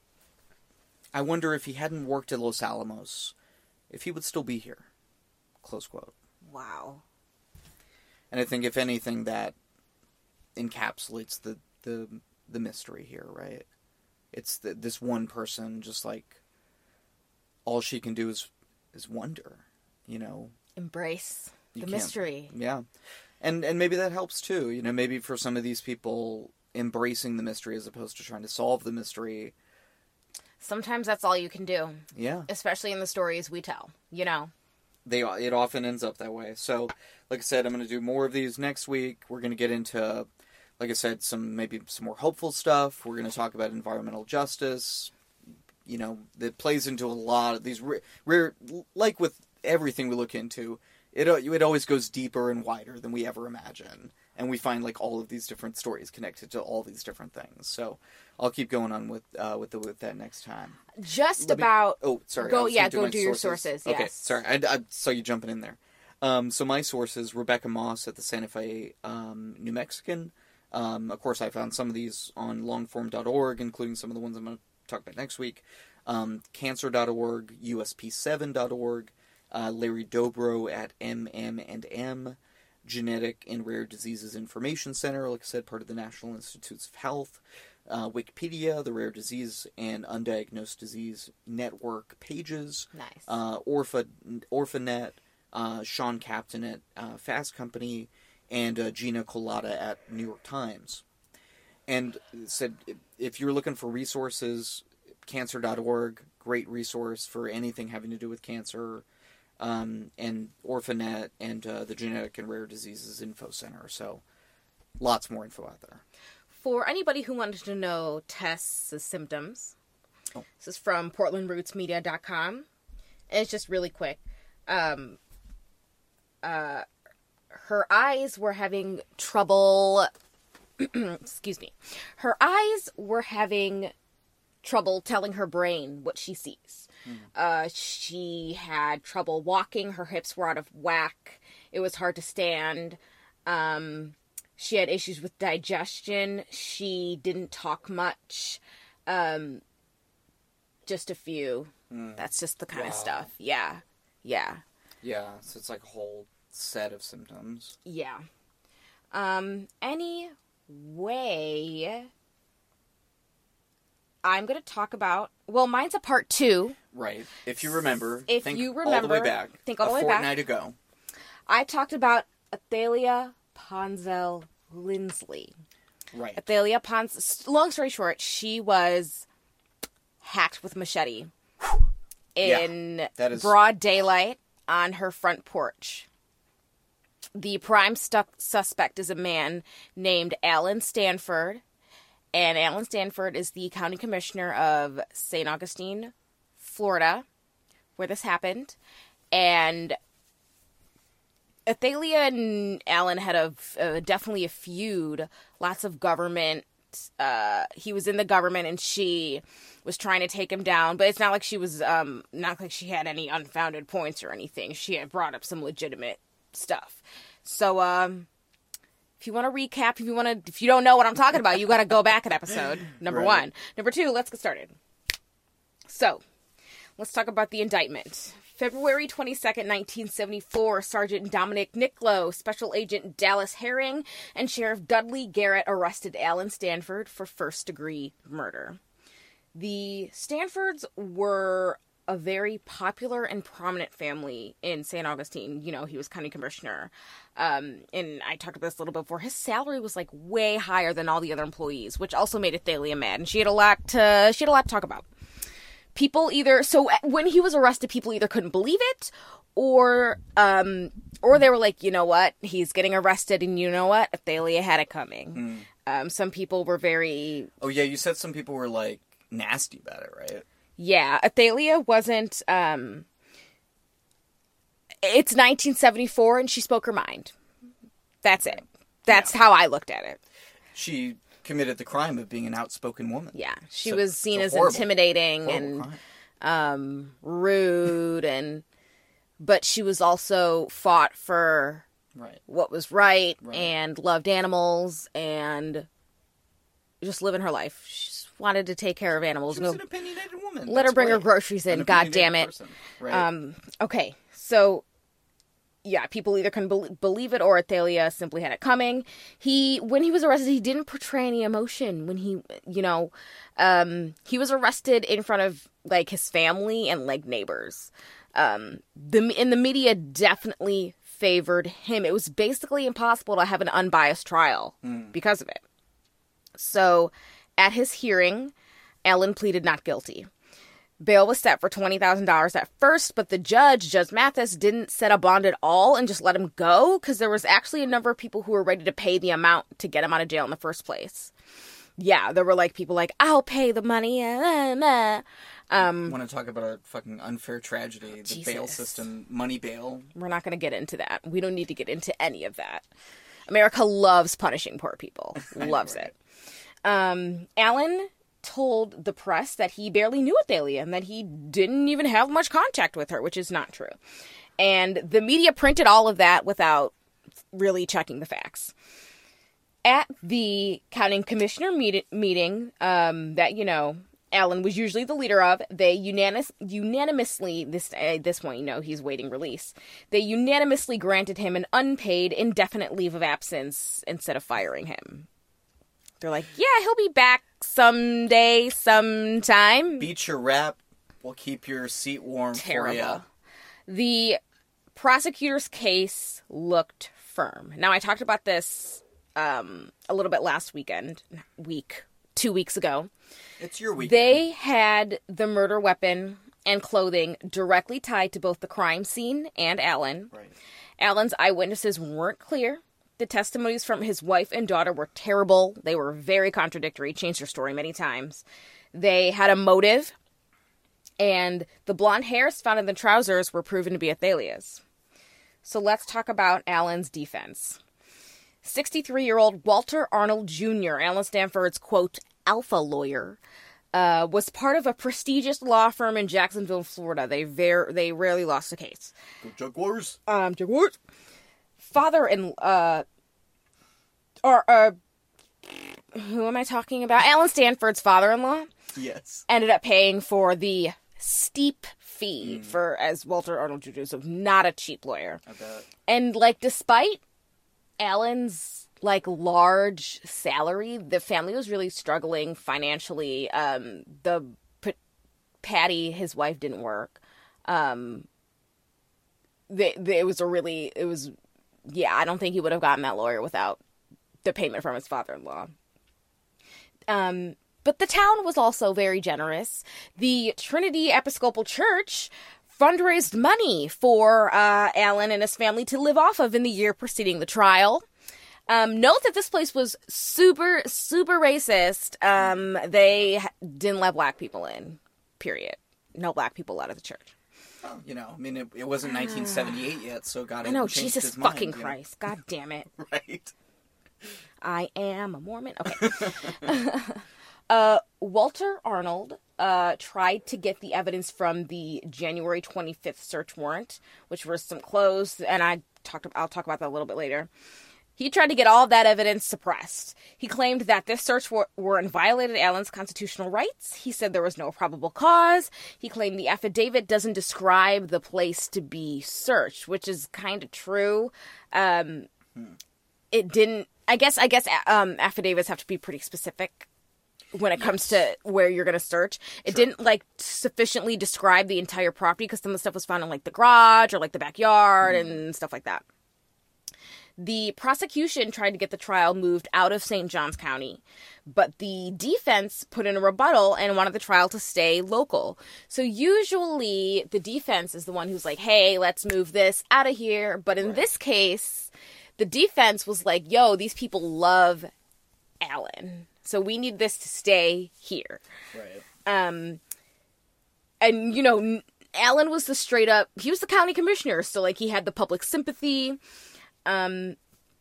if he hadn't worked at Los Alamos, if he would still be here." Close quote. Wow. And I think, if anything, that encapsulates the mystery here, right? It's this one person, just like, all she can do is wonder, Embrace the mystery. Yeah. And maybe that helps too. Maybe for some of these people, embracing the mystery as opposed to trying to solve the mystery. Sometimes that's all you can do. Yeah. Especially in the stories we tell, It often ends up that way. So, like I said, I'm going to do more of these next week. We're going to get into, like I said, maybe some more hopeful stuff. We're going to talk about environmental justice, that plays into a lot of these rare, like with everything we look into, it always goes deeper and wider than we ever imagine. And we find, like, all of these different stories connected to all these different things. So I'll keep going on with that next time. Oh, sorry. Go do your sources. Yes. Okay, sorry. I saw you jumping in there. So my sources, Rebecca Moss at the Santa Fe New Mexican. Of course, I found some of these on longform.org, including some of the ones I'm going to talk about next week. Cancer.org, USP7.org, Larry Dobro at MM&M, Genetic and Rare Diseases Information Center, like I said, part of the National Institutes of Health, Wikipedia, the Rare Disease and Undiagnosed Disease Network pages, nice. Orphanet, Sean Captain at Fast Company, and Gina Colada at New York Times. And said if you're looking for resources, cancer.org, great resource for anything having to do with cancer, and Orphanet and the Genetic and Rare Diseases Info Center. So lots more info out there. For anybody who wanted to know Tess's symptoms, this is from portlandrootsmedia.com. And it's just really quick. Her eyes were having trouble... excuse me. Her eyes were having trouble telling her brain what she sees. She had trouble walking. Her hips were out of whack. It was hard to stand. She had issues with digestion. She didn't talk much. Just a few. That's just the kind of stuff. Yeah. Yeah. Yeah, so it's like a whole set of symptoms. Yeah. Anyway, I'm going to talk about... Well, mine's a part 2. Right. If you remember. Think all the way back. Think all the way back. A fortnight ago. I talked about Athalia Ponzel Lindsley. Right. Athalia Ponzel... Long story short, she was hacked with a machete in broad daylight on her front porch. The prime suspect is a man named Alan Stanford, and Alan Stanford is the county commissioner of St. Augustine, Florida, where this happened. And Athalia and Alan had definitely a feud, lots of government. He was in the government and she was trying to take him down, but it's not like she was, not like she had any unfounded points or anything. She had brought up some legitimate stuff. So, if you want to recap, if you don't know what I'm talking about, you got to go back an episode, number 1. Number 2, let's get started. So, let's talk about the indictment. February 22nd, 1974, Sergeant Dominic Nicklow, Special Agent Dallas Herring, and Sheriff Dudley Garrett arrested Alan Stanford for first-degree murder. The Stanfords were a very popular and prominent family in St. Augustine. You know, he was county commissioner. And I talked about this a little bit before. His salary was like way higher than all the other employees, which also made Athalia mad. And she had a lot to talk about. So when he was arrested, people either couldn't believe it or they were like, you know what? He's getting arrested and you know what? Athalia had it coming. Some people were very... Oh yeah, you said some people were like nasty about it, right? Yeah, Athalia wasn't, it's 1974 and she spoke her mind. That's it. That's how I looked at it. She committed the crime of being an outspoken woman. Yeah, she was seen as intimidating and rude, but she was also fought for what was right and loved animals and just living her life. She wanted to take care of animals. She was an opinionated woman. Let her bring her groceries in. God damn it. Right. Okay, so yeah, people either couldn't believe it or Athalia simply had it coming. When he was arrested, he didn't portray any emotion. When he was arrested in front of like his family and like neighbors. The media definitely favored him. It was basically impossible to have an unbiased trial because of it. So, at his hearing, Alan pleaded not guilty. Bail was set for $20,000 at first, but the Judge Mathis, didn't set a bond at all and just let him go because there was actually a number of people who were ready to pay the amount to get him out of jail in the first place. Yeah, there were like people like, I'll pay the money. Want to talk about a fucking unfair tragedy, the bail system, money bail? We're not going to get into that. We don't need to get into any of that. America loves punishing poor people. Loves it. Alan told the press that he barely knew Athalia and that he didn't even have much contact with her, which is not true. And the media printed all of that without really checking the facts. At the county commissioner meeting that, Alan was usually the leader of, they unanimously, at this point, he's waiting release. They unanimously granted him an unpaid indefinite leave of absence instead of firing him. They're like, yeah, he'll be back someday, sometime. Beat your rap. We'll keep your seat warm for you. The prosecutor's case looked firm. Now, I talked about this a little bit last week 2 weeks ago. It's your weekend. They had the murder weapon and clothing directly tied to both the crime scene and Alan. Right. Alan's eyewitnesses weren't clear. The testimonies from his wife and daughter were terrible. They were very contradictory, changed their story many times. They had a motive, and the blonde hairs found in the trousers were proven to be Athalia's. So let's talk about Alan's defense. 63-year-old Walter Arnold Jr., Alan Stanford's, quote, alpha lawyer, was part of a prestigious law firm in Jacksonville, Florida. They rarely lost a case. Go Jaguars. Jaguars. Who am I talking about? Alan Stanford's father-in-law. Yes. Ended up paying for the steep fee as Walter Arnold Jr., so not a cheap lawyer. I bet. And, like, despite Alan's, like, large salary, the family was really struggling financially. Patty, his wife, didn't work. I don't think he would have gotten that lawyer without the payment from his father-in-law. But the town was also very generous. The Trinity Episcopal Church fundraised money for Alan and his family to live off of in the year preceding the trial. Note that this place was super, super racist. They didn't let black people in, period. No black people out of the church. Well, you know, I mean, it wasn't 1978 yet, so God, I know, Jesus fucking Christ. God damn it. Right. I am a Mormon. Okay. Walter Arnold tried to get the evidence from the January 25th search warrant, which were some clothes, and I'll talk about that a little bit later. He tried to get all of that evidence suppressed. He claimed that this search warrant violated Alan's constitutional rights. He said there was no probable cause. He claimed the affidavit doesn't describe the place to be searched, which is kind of true. It didn't. I guess affidavits have to be pretty specific when it comes to where you're going to search. It didn't, like, sufficiently describe the entire property because some of the stuff was found in, like, the garage or, like, the backyard and stuff like that. The prosecution tried to get the trial moved out of St. Johns County, but the defense put in a rebuttal and wanted the trial to stay local. So usually the defense is the one who's like, hey, let's move this out of here. But in this case, the defense was like, yo, these people love Alan, so we need this to stay here. Right. And, you know, Alan was he was the county commissioner, so, like, he had the public sympathy. In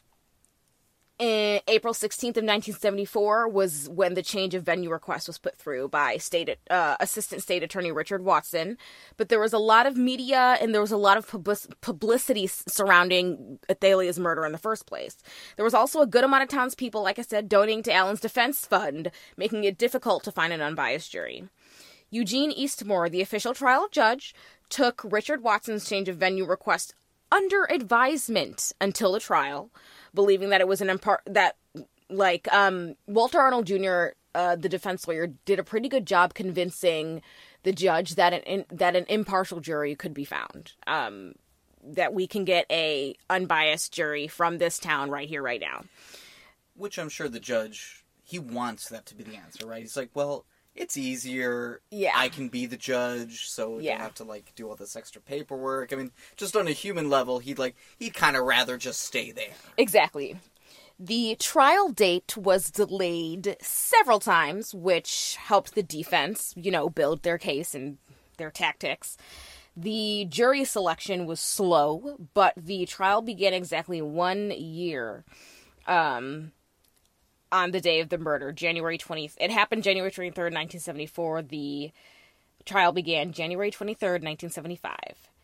April 16th of 1974 was when the change of venue request was put through by Assistant State Attorney Richard Watson. But there was a lot of media and there was a lot of publicity surrounding Athalia's murder in the first place. There was also a good amount of townspeople, like I said, donating to Alan's defense fund, making it difficult to find an unbiased jury. Eugene Eastmore, the official trial judge, took Richard Watson's change of venue request under advisement until the trial, believing that it was Walter Arnold Jr., the defense lawyer, did a pretty good job convincing the judge that an impartial jury could be found, that we can get a unbiased jury from this town right here, right now. Which I'm sure the judge, he wants that to be the answer, right? He's like, well, it's easier. Yeah. I can be the judge, so you don't have to, like, do all this extra paperwork. I mean, just on a human level, he'd kind of rather just stay there. Exactly. The trial date was delayed several times, which helped the defense, build their case and their tactics. The jury selection was slow, but the trial began exactly 1 year on the day of the murder, January 20th. It happened January 23rd, 1974. The trial began January 23rd, 1975.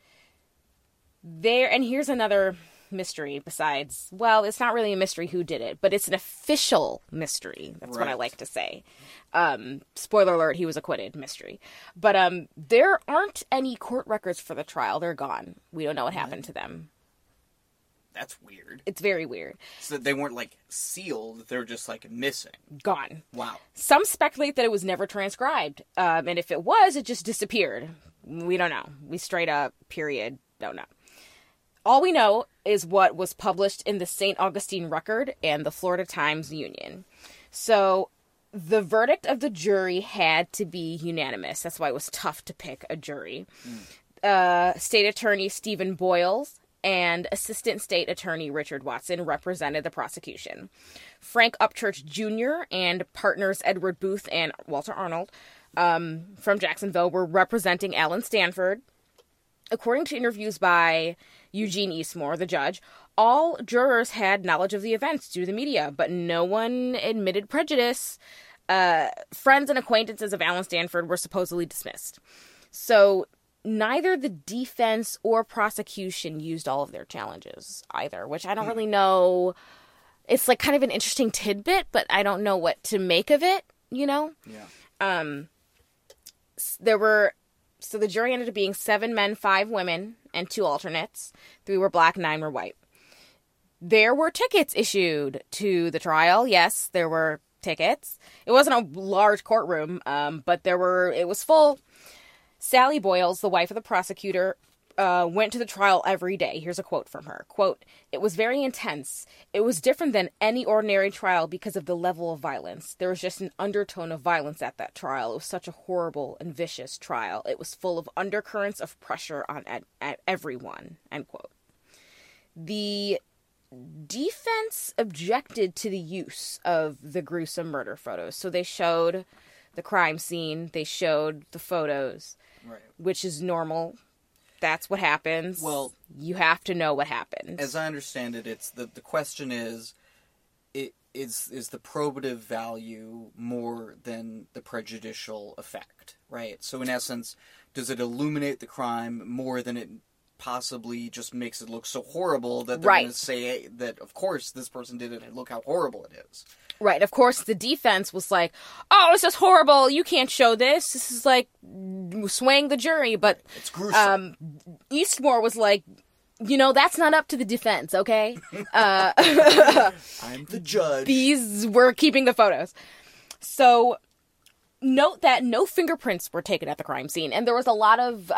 And here's another mystery besides, well, it's not really a mystery who did it, but it's an official mystery. That's what I like to say. Spoiler alert, he was acquitted, mystery. But there aren't any court records for the trial. They're gone. We don't know what happened to them. That's weird. It's very weird. So they weren't, sealed. They're just, missing. Gone. Wow. Some speculate that it was never transcribed. And if it was, it just disappeared. We don't know. We straight up, period, don't know. All we know is what was published in the St. Augustine Record and the Florida Times-Union. So The verdict of the jury had to be unanimous. That's why it was tough to pick a jury. State Attorney Stephen Boyles and Assistant State Attorney Richard Watson represented the prosecution. Frank Upchurch Jr. and partners Edward Booth and Walter Arnold from Jacksonville were representing Alan Stanford. According to interviews by Eugene Eastmore, the judge, all jurors had knowledge of the events due to the media, but no one admitted prejudice. Friends and acquaintances of Alan Stanford were supposedly dismissed. So neither the defense or prosecution used all of their challenges either, which I don't really know. It's like kind of an interesting tidbit, but I don't know what to make of it, you know? Yeah. So the jury ended up being 7 men, 5 women, and 2 alternates. 3 were black, 9 were white. There were tickets issued to the trial. Yes, there were tickets. It wasn't a large courtroom, but it was full. Sally Boyles, the wife of the prosecutor, went to the trial every day. Here's a quote from her. Quote, "It was very intense. It was different than any ordinary trial because of the level of violence. There was just an undertone of violence at that trial. It was such a horrible and vicious trial. It was full of undercurrents of pressure at everyone." End quote. The defense objected to the use of the gruesome murder photos. So they showed the crime scene. They showed the photos, right, which is normal. That's what happens. Well, you have to know what happened. As I understand it, it's the question is the probative value more than the prejudicial effect, right? So in essence, does it illuminate the crime more than it possibly just makes it look so horrible that they're going to say that, of course, this person did it and look how horrible it is. Right. Of course, the defense was like, oh, this is horrible. You can't show this. This is like swaying the jury. But it's gruesome. Eastmore was like, that's not up to the defense, okay? I'm the judge. These were keeping the photos. So note that no fingerprints were taken at the crime scene. And there was a lot of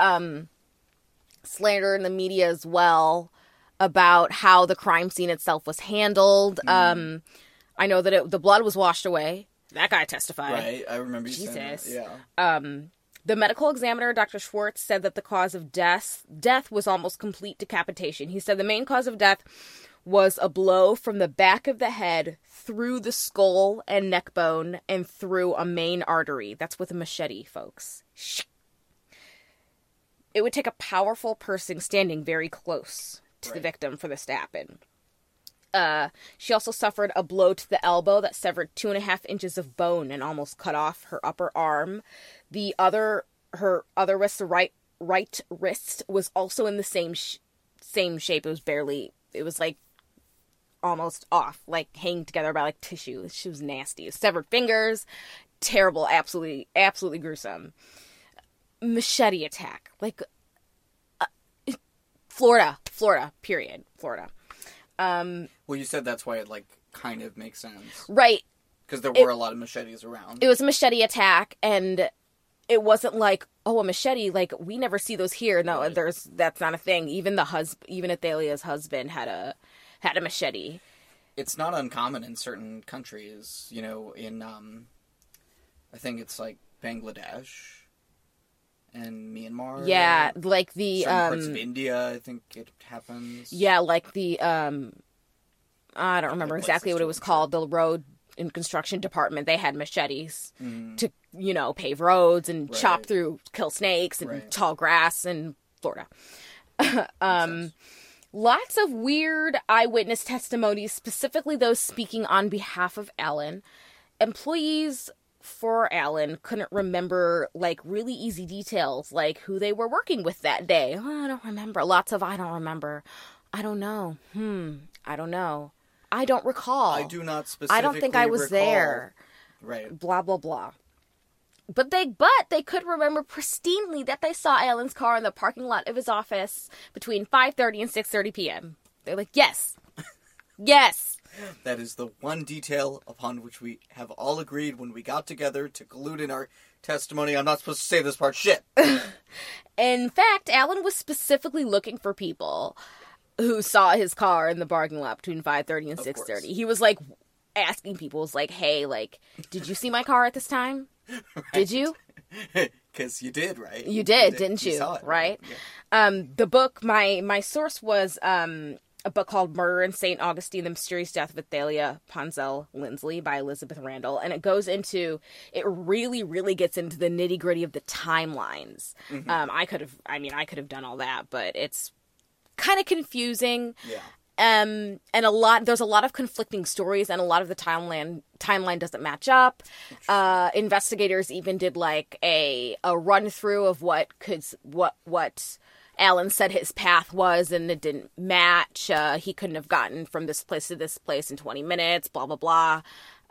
slander in the media as well about how the crime scene itself was handled. I know that the blood was washed away. That guy testified. Right, I remember you saying that. Yeah. The medical examiner, Dr. Schwartz, said that the cause of death was almost complete decapitation. He said the main cause of death was a blow from the back of the head through the skull and neck bone and through a main artery. That's with a machete, folks. It would take a powerful person standing very close to the victim for this to happen. She also suffered a blow to the elbow that severed 2.5 inches of bone and almost cut off her upper arm. Her other wrist, the right wrist, was also in the same shape. It was like almost off, like hanging together by like tissue. She was nasty. Severed fingers, terrible, absolutely gruesome. Machete attack, like Florida, period. Florida. Well, you said that's why it like kind of makes sense, right? Because there were a lot of machetes around. It was a machete attack, and it wasn't like, oh, a machete. Like, we never see those here. No, right. That's not a thing. Even Athalia's husband had a machete. It's not uncommon in certain countries. In I think it's like Bangladesh and Myanmar. Yeah, like the parts of India, I think it happens. Yeah, like the I don't remember exactly what it was called. The road and construction department, they had machetes to pave roads and chop through, kill snakes and tall grass in Florida. Lots of weird eyewitness testimonies, specifically those speaking on behalf of Alan. Employees for Alan couldn't remember like really easy details, like who they were working with that day. Oh, I don't remember. Lots of I don't remember. I don't know. I don't know. I don't recall. I do not specifically I don't think I was there. Right. Blah blah blah. But they could remember pristinely that they saw Alan's car in the parking lot of his office between 5:30 and 6:30 p.m. They're like, yes. Yes. That is the one detail upon which we have all agreed when we got together to collude in our testimony. I'm not supposed to say this part. Shit. In fact, Alan was specifically looking for people who saw his car in the parking lot between 5:30 and 6:30. He was like, asking people, is like, hey, like, did you see my car at this time? Right. Did you? Because you did, right? You did, didn't you? Saw it, right? Yeah. The book, my source was a book called Murder in St. Augustine, The Mysterious Death of Athalia Ponzell Lindsley by Elizabeth Randall. And it really, really gets into the nitty gritty of the timelines. Mm-hmm. I could have done all that, but it's kind of confusing. Yeah. And there's a lot of conflicting stories, and a lot of the timeline doesn't match up. Investigators even did like a run through of what Alan said his path was, and it didn't match. He couldn't have gotten from this place to this place in 20 minutes, blah, blah, blah.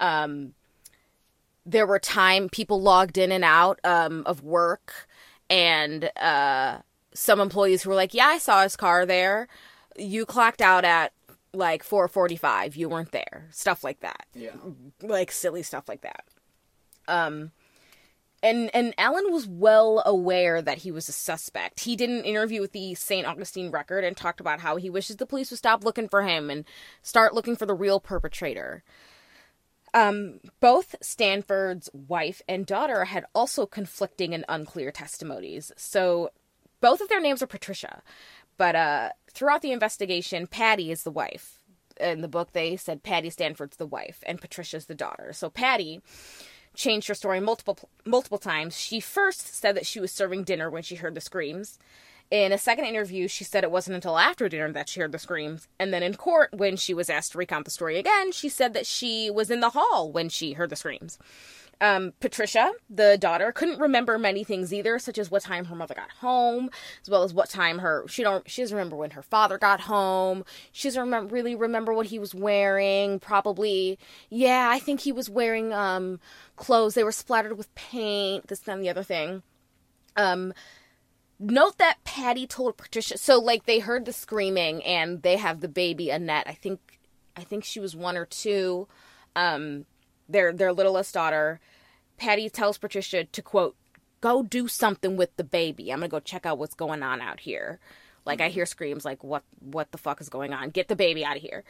There were people logged in and out of work, and some employees who were like, yeah, I saw his car there. You clocked out at like 4:45. You weren't there. Stuff like that. Yeah. Like silly stuff like that. And Alan was well aware that he was a suspect. He did an interview with the St. Augustine Record and talked about how he wishes the police would stop looking for him and start looking for the real perpetrator. Both Stanford's wife and daughter had also conflicting and unclear testimonies. So both of their names are Patricia. But throughout the investigation, Patty is the wife. In the book, they said Patty Stanford's the wife and Patricia's the daughter. So Patty changed her story multiple times. She first said that she was serving dinner when she heard the screams. In a second interview, she said it wasn't until after dinner that she heard the screams. And then in court, when she was asked to recount the story again, she said that she was in the hall when she heard the screams. Patricia, the daughter, couldn't remember many things either, such as what time her mother got home, as well as what time she doesn't remember when her father got home. She doesn't really remember what he was wearing. Probably, yeah, I think he was wearing clothes. They were splattered with paint, this, that, and the other thing. Note that Patty told Patricia, so like they heard the screaming and they have the baby, Annette. I think she was 1 or 2. Their littlest daughter. Patty tells Patricia to, quote, go do something with the baby. I'm going to go check out what's going on out here. Like, I hear screams like, what the fuck is going on? Get the baby out of here.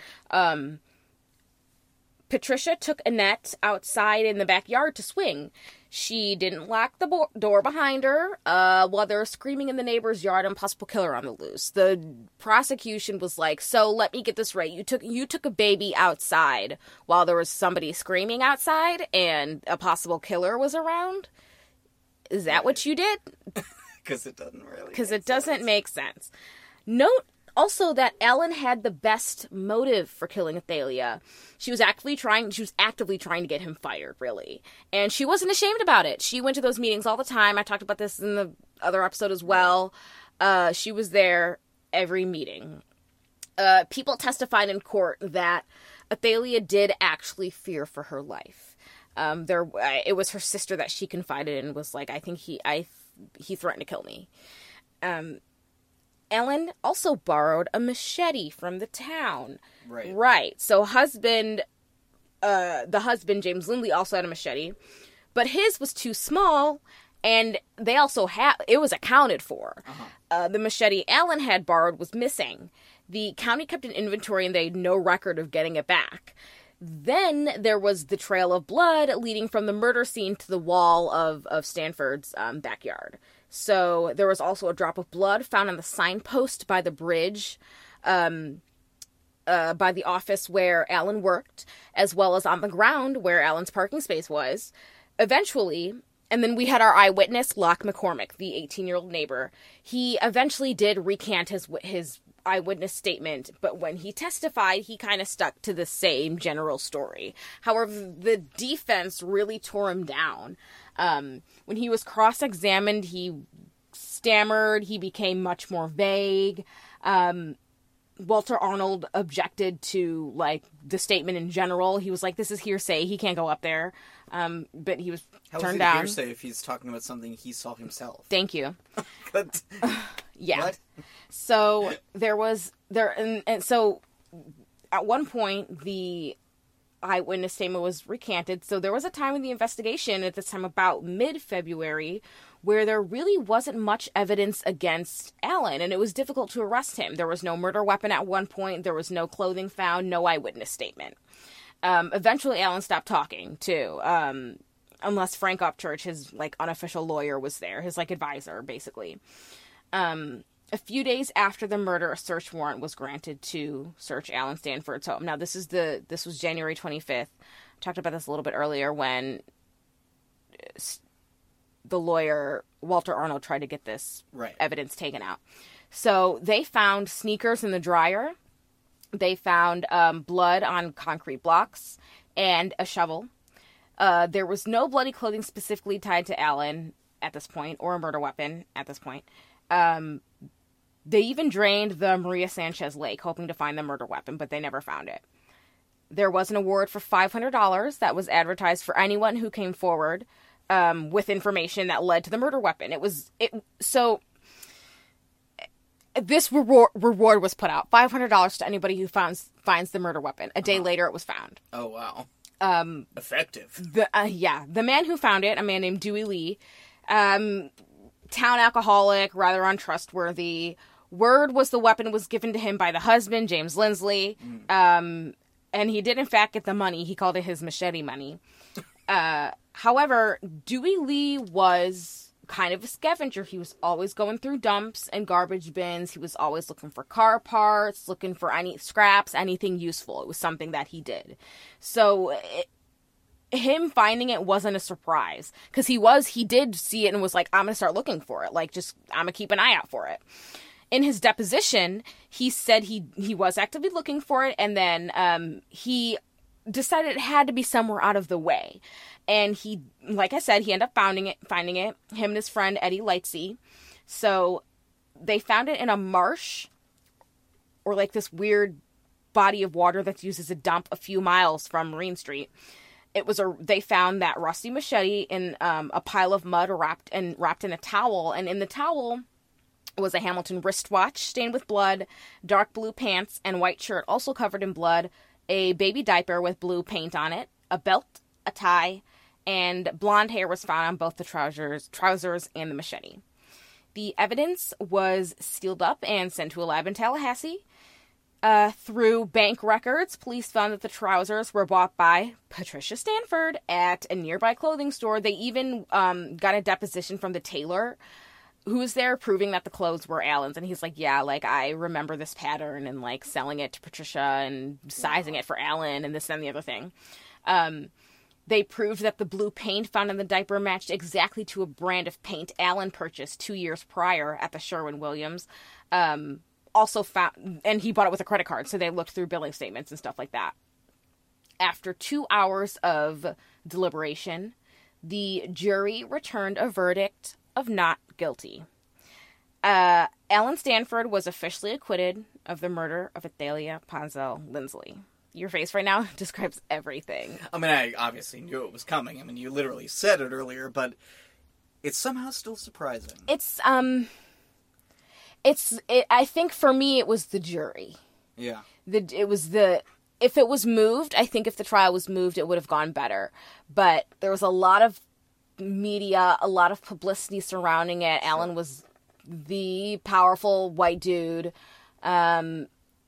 Patricia took Annette outside in the backyard to swing. She didn't lock the door behind her while they were screaming in the neighbor's yard and possible killer on the loose. The prosecution was like, so let me get this right. You took a baby outside while there was somebody screaming outside and a possible killer was around? Is that what you did? Because it doesn't really Because it doesn't make sense. Note also that Ellen had the best motive for killing Athalia. She was actively trying to get him fired, really. And she wasn't ashamed about it. She went to those meetings all the time. I talked about this in the other episode as well. She was there every meeting. People testified in court that Athalia did actually fear for her life. It was her sister that she confided in and was like, I think he threatened to kill me. Ellen also borrowed a machete from the town. Right. So the husband, James Lindley, also had a machete, but his was too small, and they also it was accounted for. Uh-huh. The machete Ellen had borrowed was missing. The county kept an inventory, and they had no record of getting it back. Then there was the trail of blood leading from the murder scene to the wall of Stanford's backyard. So there was also a drop of blood found on the signpost by the bridge, by the office where Alan worked, as well as on the ground where Alan's parking space was. Eventually, and then we had our eyewitness, Locke McCormick, the 18-year-old neighbor. He eventually did recant his eyewitness statement, but when he testified, he kind of stuck to the same general story. However, the defense really tore him down. When he was cross-examined, he stammered, he became much more vague. Walter Arnold objected to, like, the statement in general. He was like, this is hearsay, he can't go up there. But he was turned down. How is it hearsay if he's talking about something he saw himself? Thank you. Yeah. What? So so at one point, the eyewitness statement was recanted. So there was a time in the investigation at this time about mid-February where there really wasn't much evidence against Alan, and it was difficult to arrest him. There was no murder weapon at one point. There was no clothing found, no eyewitness statement. Eventually, Allen stopped talking, too. Unless Frank Upchurch, his, like, unofficial lawyer, was there. His, like, advisor, basically. A few days after the murder, a search warrant was granted to search Allen Stanford's home. Now, this was January 25th. I talked about this a little bit earlier when the lawyer, Walter Arnold, tried to get this evidence taken out. So they found sneakers in the dryer. They found blood on concrete blocks and a shovel. There was no bloody clothing specifically tied to Allen at this point, or a murder weapon at this point. They even drained the Maria Sanchez Lake, hoping to find the murder weapon, but they never found it. There was an award for $500 that was advertised for anyone who came forward with information that led to the murder weapon. So this reward was put out, $500 to anybody who finds the murder weapon. A day later, it was found. Oh, wow. Effective. The man who found it, a man named Dewey Lee, town alcoholic, rather untrustworthy. Word was the weapon was given to him by the husband, James Lindsley, and he did in fact get the money. He called it his machete money. However, Dewey Lee was kind of a scavenger. He was always going through dumps and garbage bins. He was always looking for car parts, looking for any scraps, anything useful. It was something that he did. So him finding it wasn't a surprise, because he did see it and was like, I'm going to start looking for it. Like, just, I'm going to keep an eye out for it. In his deposition, he said he was actively looking for it, and then he decided it had to be somewhere out of the way. And he, like I said, he ended up finding it, him and his friend Eddie Lightsey. So they found it in a marsh, or like this weird body of water that's used as a dump a few miles from Marine Street. They found that rusty machete in a pile of mud wrapped in a towel, and in the towel was a Hamilton wristwatch stained with blood, dark blue pants and white shirt also covered in blood, a baby diaper with blue paint on it, a belt, a tie, and blonde hair was found on both the trousers and the machete. The evidence was sealed up and sent to a lab in Tallahassee. Through bank records, police found that the trousers were bought by Patricia Stanford at a nearby clothing store. They even got a deposition from the tailor who was there, proving that the clothes were Allen's. And he's like, yeah, like, I remember this pattern, and, like, selling it to Patricia and sizing it for Allen and this and the other thing. They proved that the blue paint found in the diaper matched exactly to a brand of paint Allen purchased 2 years prior at the Sherwin-Williams. Also found, and he bought it with a credit card, so they looked through billing statements and stuff like that. After 2 hours of deliberation, the jury returned a verdict of not guilty. Allen Stanford was officially acquitted of the murder of Athalia Ponsell Lindsley. Your face right now describes everything. I mean, I obviously knew it was coming. I mean, you literally said it earlier, but it's somehow still surprising. I think for me it was the jury. Yeah. If it was moved, I think if the trial was moved, it would have gone better. But there was a lot of media, a lot of publicity surrounding it. Sure. Allen was the powerful white dude. There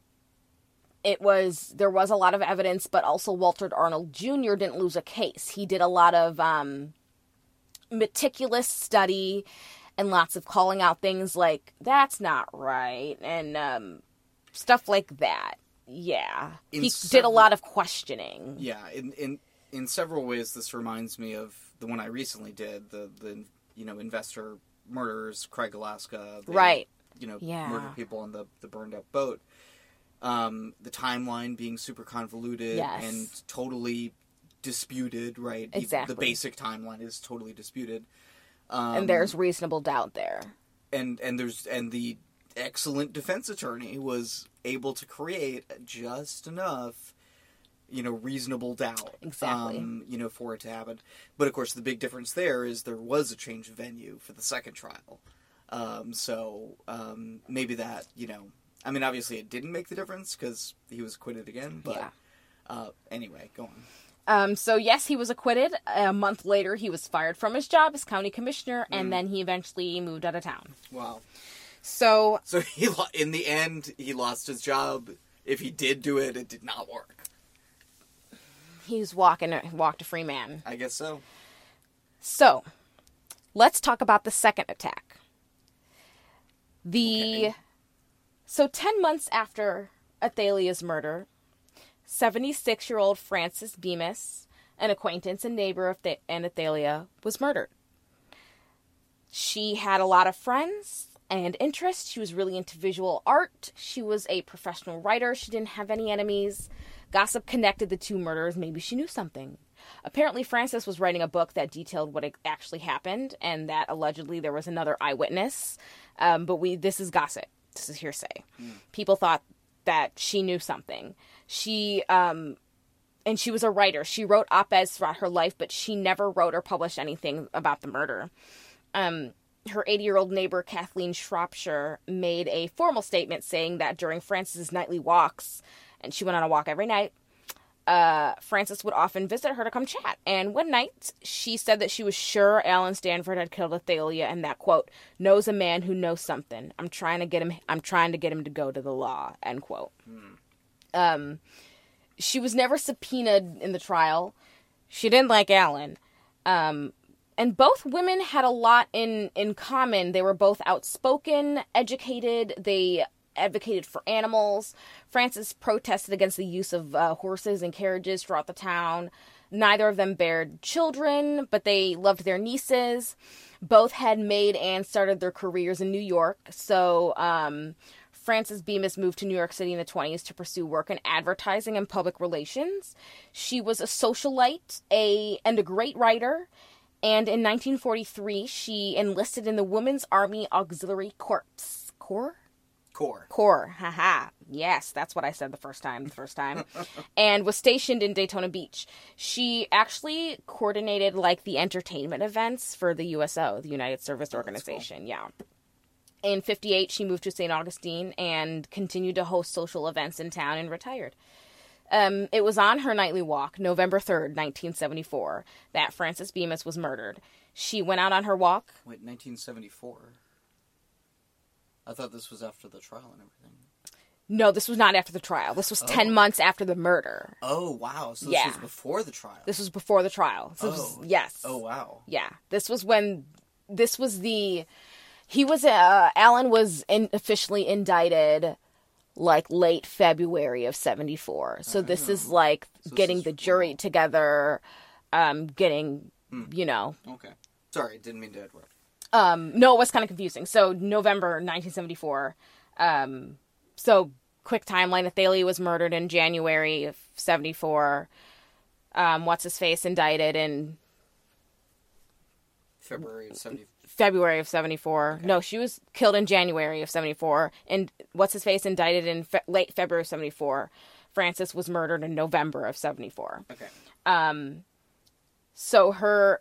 was a lot of evidence, but also Walter Arnold Jr. didn't lose a case. He did a lot of meticulous study and lots of calling out things like, that's not right, and stuff like that. Yeah. He did a lot of questioning. Yeah, in several ways this reminds me of the one I recently did, the investor murders, Craig Alaska. Right. Murdered people on the burned up boat. The timeline being super convoluted and totally disputed, right? Exactly. The basic timeline is totally disputed. And there's reasonable doubt there. And the excellent defense attorney was able to create just enough, reasonable doubt. Exactly. For it to happen. But of course the big difference there is there was a change of venue for the second trial. Maybe that, I mean, obviously it didn't make the difference because he was acquitted again, but anyway, go on. So yes, he was acquitted. A month later, he was fired from his job as county commissioner, and then he eventually moved out of town. Wow. So in the end, he lost his job. If he did do it, it did not work. He's walked a free man. I guess so. So, let's talk about the second attack. So 10 months after Athalia's murder, 76-year-old Frances Bemis, an acquaintance and neighbor of Athalia, was murdered. She had a lot of friends and interests. She was really into visual art. She was a professional writer. She didn't have any enemies. Gossip connected the two murders. Maybe she knew something. Apparently, Frances was writing a book that detailed what actually happened, and that allegedly there was another eyewitness. But this is gossip. This is hearsay. People thought that she knew something. And she was a writer. She wrote op-eds throughout her life, but she never wrote or published anything about the murder. Her 80-year-old neighbor, Kathleen Shropshire, made a formal statement saying that during Frances's nightly walks, and she went on a walk every night, Frances would often visit her to come chat. And one night, she said that she was sure Alan Stanford had killed Athalia and that, quote, knows a man who knows something. I'm trying to get him to go to the law, end quote. She was never subpoenaed in the trial. She didn't like Alan. And both women had a lot in common. They were both outspoken, educated. They advocated for animals. Frances protested against the use of horses and carriages throughout the town. Neither of them bared children, but they loved their nieces. Both had made and started their careers in New York. So Frances Bemis moved to New York City in the 1920s to pursue work in advertising and public relations. She was a socialite and a great writer. And in 1943, she enlisted in the Women's Army Auxiliary Corps. Corps. Haha. Yes, that's what I said the first time. And was stationed in Daytona Beach. She actually coordinated, the entertainment events for the USO, the United Service Organization. Cool. Yeah. In 1958, she moved to St. Augustine and continued to host social events in town and retired. It was on her nightly walk, November 3rd, 1974, that Frances Bemis was murdered. She went out on her walk. Wait, 1974? I thought this was after the trial and everything. No, this was not after the trial. This was 10 months after the murder. Oh, wow. So this was before the trial. This was before the trial. Yes. Oh, wow. Yeah. Alan was officially indicted late February of 1974. So this is getting the jury together, Okay. Sorry, didn't mean to interrupt. No, it was kind of confusing. So November 1974. So quick timeline. Athalia was murdered in January of 1974. What's-his-face indicted in February of 1974. Okay. No, she was killed in January of 1974. And what's-his-face indicted in late February of 1974. Frances was murdered in November of 1974. Okay. So her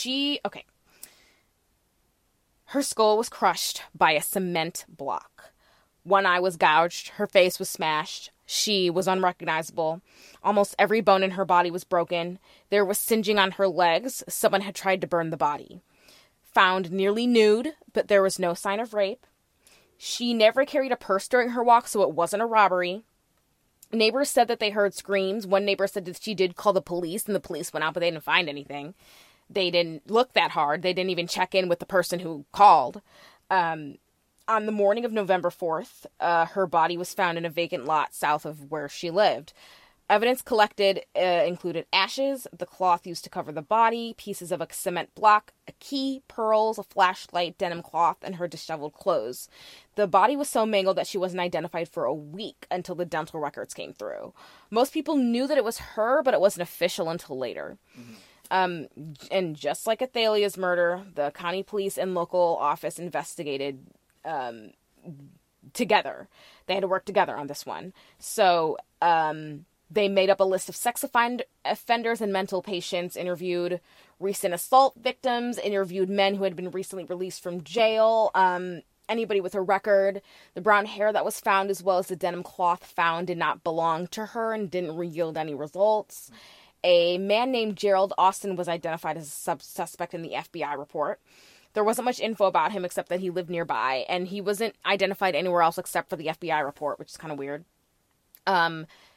skull was crushed by a cement block. One eye was gouged. Her face was smashed. She was unrecognizable. Almost every bone in her body was broken. There was singeing on her legs. Someone had tried to burn the body. Found nearly nude, but there was no sign of rape. She never carried a purse during her walk, so it wasn't a robbery. Neighbors said that they heard screams. One neighbor said that she did call the police, and the police went out, but they didn't find anything. They didn't look that hard. They didn't even check in with the person who called. On the morning of November 4th, her body was found in a vacant lot south of where she lived. Evidence collected included ashes, the cloth used to cover the body, pieces of a cement block, a key, pearls, a flashlight, denim cloth, and her disheveled clothes. The body was so mangled that she wasn't identified for a week until the dental records came through. Most people knew that it was her, but it wasn't official until later. Mm-hmm. And just like Athalia's murder, the county police and local office investigated together. They had to work together on this one. So they made up a list of sex offenders and mental patients, interviewed recent assault victims, interviewed men who had been recently released from jail, anybody with a record. The brown hair that was found, as well as the denim cloth found, did not belong to her and didn't yield any results. A man named Gerald Austin was identified as a suspect in the FBI report. There wasn't much info about him except that he lived nearby, and he wasn't identified anywhere else except for the FBI report, which is kind of weird.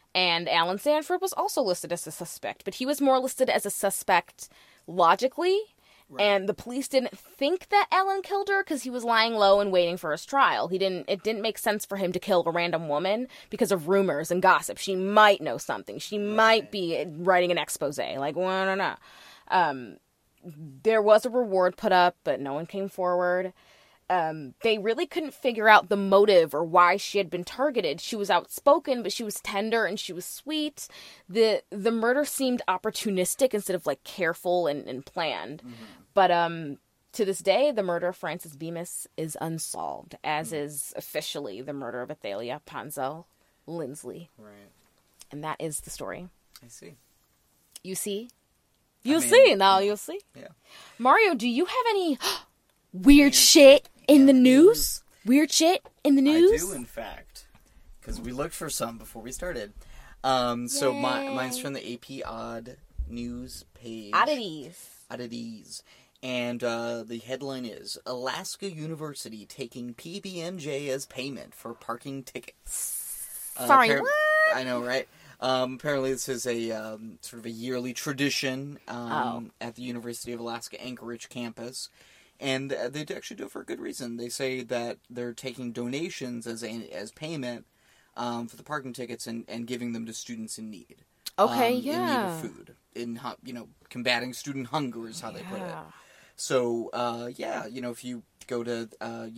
And Alan Sanford was also listed as a suspect, but he was more listed as a suspect logically. Right. And the police didn't think that Alan killed her because he was lying low and waiting for his trial. It didn't make sense for him to kill a random woman because of rumors and gossip. She might know something. She might be writing an expose. Like, well, no. There was a reward put up, but no one came forward. They really couldn't figure out the motive or why she had been targeted. She was outspoken, but she was tender and she was sweet. The murder seemed opportunistic instead of like careful and planned. Mm-hmm. But to this day, the murder of Frances Bemis is unsolved, as is officially the murder of Athalia Panzel Lindsley. Right. And that is the story. I see. You see? You'll see. Yeah. Mario, do you have any weird shit in the news? Weird shit in the news? I do, in fact. Because we looked for some before we started. So mine's from the AP Odd News page. Oddities. And the headline is, Alaska University taking PB&J as payment for parking tickets. Sorry, what? I know, right? Apparently this is a sort of a yearly tradition at the University of Alaska Anchorage campus. And they actually do it for a good reason. They say that they're taking donations as payment for the parking tickets and giving them to students in need. Okay, in need of food. Combating student hunger is how they put it. So, if you go to,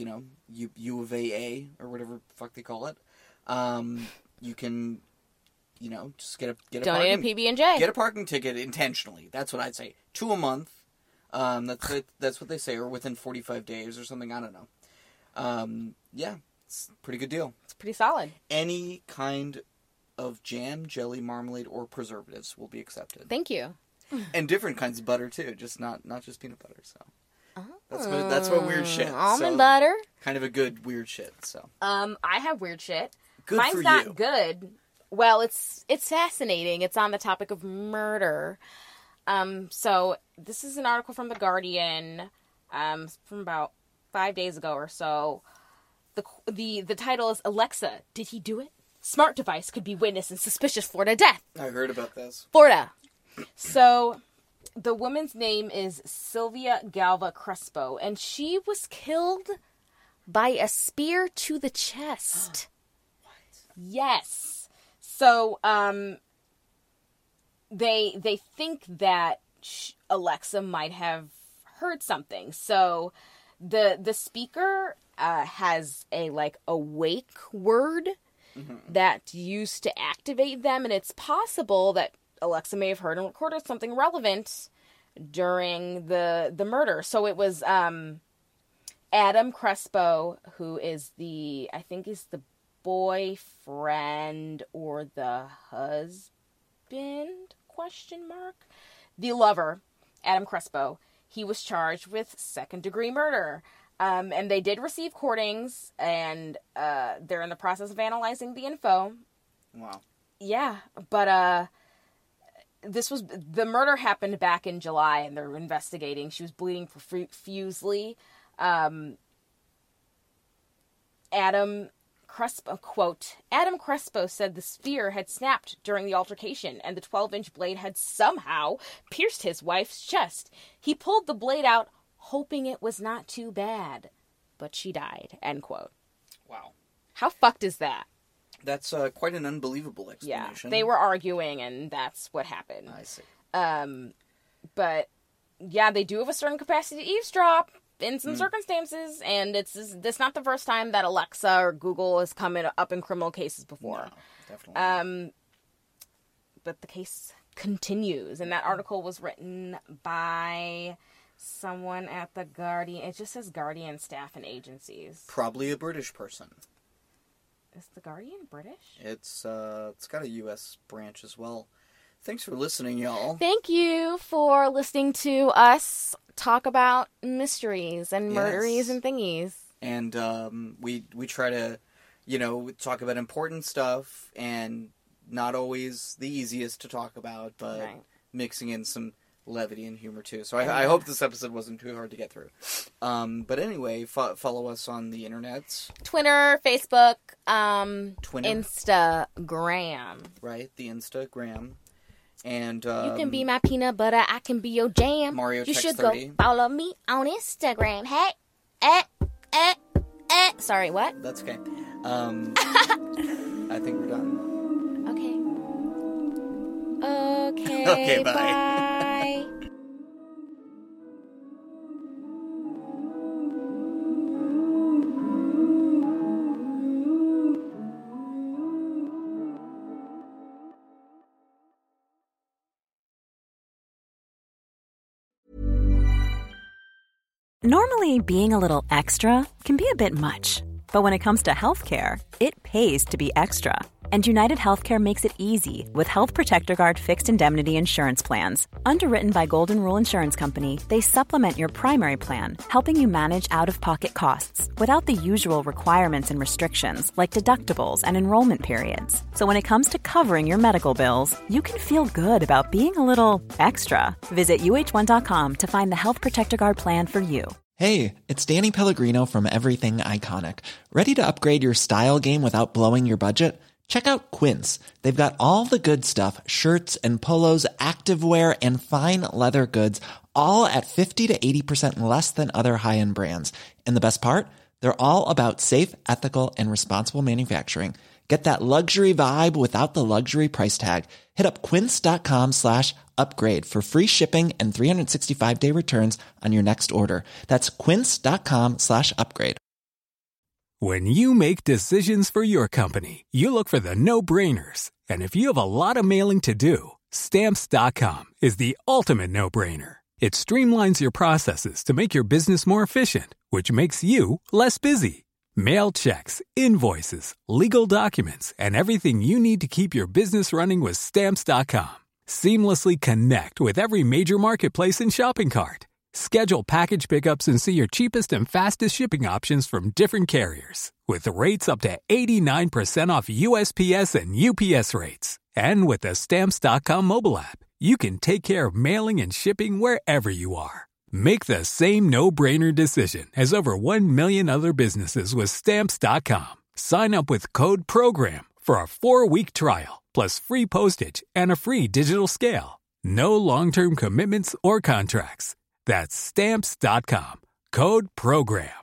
U of AA, or whatever the fuck they call it, you can, just get a donate a PB&J. Get a parking ticket intentionally. That's what I'd say. 2 a month. That's what they say, or within 45 days or something. I don't know. It's a pretty good deal. It's pretty solid. Any kind of jam, jelly, marmalade, or preservatives will be accepted. Thank you. And different kinds of butter too, just not just peanut butter. So that's what weird shit. Almond butter. Kind of a good weird shit. So I have weird shit. Good Mine's for you. not good. Well, it's fascinating. It's on the topic of murder. So this is an article from The Guardian, from about 5 days ago or so. The title is, Alexa, did he do it? Smart device could be witness in suspicious Florida death. I heard about this. Florida. So the woman's name is Sylvia Galva Crespo, and she was killed by a spear to the chest. What? Yes. So, they think that Alexa might have heard something. So the speaker has a wake word that's used to activate them, and it's possible that Alexa may have heard and recorded something relevant during the murder. So it was Adam Crespo, who is the boyfriend or the husband, ? The lover, Adam Crespo. He was charged with second-degree murder. And they did receive courtings, and they're in the process of analyzing the info. Wow. Yeah, but the murder happened back in July, and they're investigating. She was bleeding profusely. Adam Crespo, quote, Adam Crespo said the spear had snapped during the altercation, and the 12-inch blade had somehow pierced his wife's chest. He pulled the blade out, hoping it was not too bad, but she died, end quote. Wow. How fucked is that? That's quite an unbelievable explanation. Yeah, they were arguing, and that's what happened. I see. But, yeah, they do have a certain capacity to eavesdrop in some circumstances, and it's not the first time that Alexa or Google has come up in criminal cases before. No, definitely. But the case continues, and that article was written by someone at The Guardian. It just says Guardian staff and agencies. Probably a British person. Is The Guardian British? It's got a U.S. branch as well. Thanks for listening, y'all. Thank you for listening to us talk about mysteries and murderies and thingies. And we try to, talk about important stuff, and not always the easiest to talk about, but mixing in some levity and humor too. So I hope this episode wasn't too hard to get through. But anyway, follow us on the internets. Twitter, Facebook, Instagram. Right, the Instagram. And you can be my peanut butter, I can be your jam. Mario you should 30. go follow me on Instagram. Hey, sorry, what? That's okay. I think we're done. Okay, bye. Normally, being a little extra can be a bit much. But when it comes to healthcare, it pays to be extra. And United Healthcare makes it easy with Health Protector Guard fixed indemnity insurance plans. Underwritten by Golden Rule Insurance Company, they supplement your primary plan, helping you manage out-of-pocket costs without the usual requirements and restrictions like deductibles and enrollment periods. So when it comes to covering your medical bills, you can feel good about being a little extra. Visit UH1.com to find the Health Protector Guard plan for you. Hey, it's Danny Pellegrino from Everything Iconic. Ready to upgrade your style game without blowing your budget? Check out Quince. They've got all the good stuff, shirts and polos, activewear, and fine leather goods, all at 50 to 80% less than other high-end brands. And the best part? They're all about safe, ethical, and responsible manufacturing. Get that luxury vibe without the luxury price tag. Hit up quince.com/upgrade for free shipping and 365-day returns on your next order. That's quince.com/upgrade. When you make decisions for your company, you look for the no-brainers. And if you have a lot of mailing to do, Stamps.com is the ultimate no-brainer. It streamlines your processes to make your business more efficient, which makes you less busy. Mail checks, invoices, legal documents, and everything you need to keep your business running with Stamps.com. Seamlessly connect with every major marketplace and shopping cart. Schedule package pickups and see your cheapest and fastest shipping options from different carriers. With rates up to 89% off USPS and UPS rates. And with the Stamps.com mobile app, you can take care of mailing and shipping wherever you are. Make the same no-brainer decision as over 1 million other businesses with Stamps.com. Sign up with code PROGRAM for a 4-week trial, plus free postage and a free digital scale. No long-term commitments or contracts. That's Stamps.com. Code PROGRAM.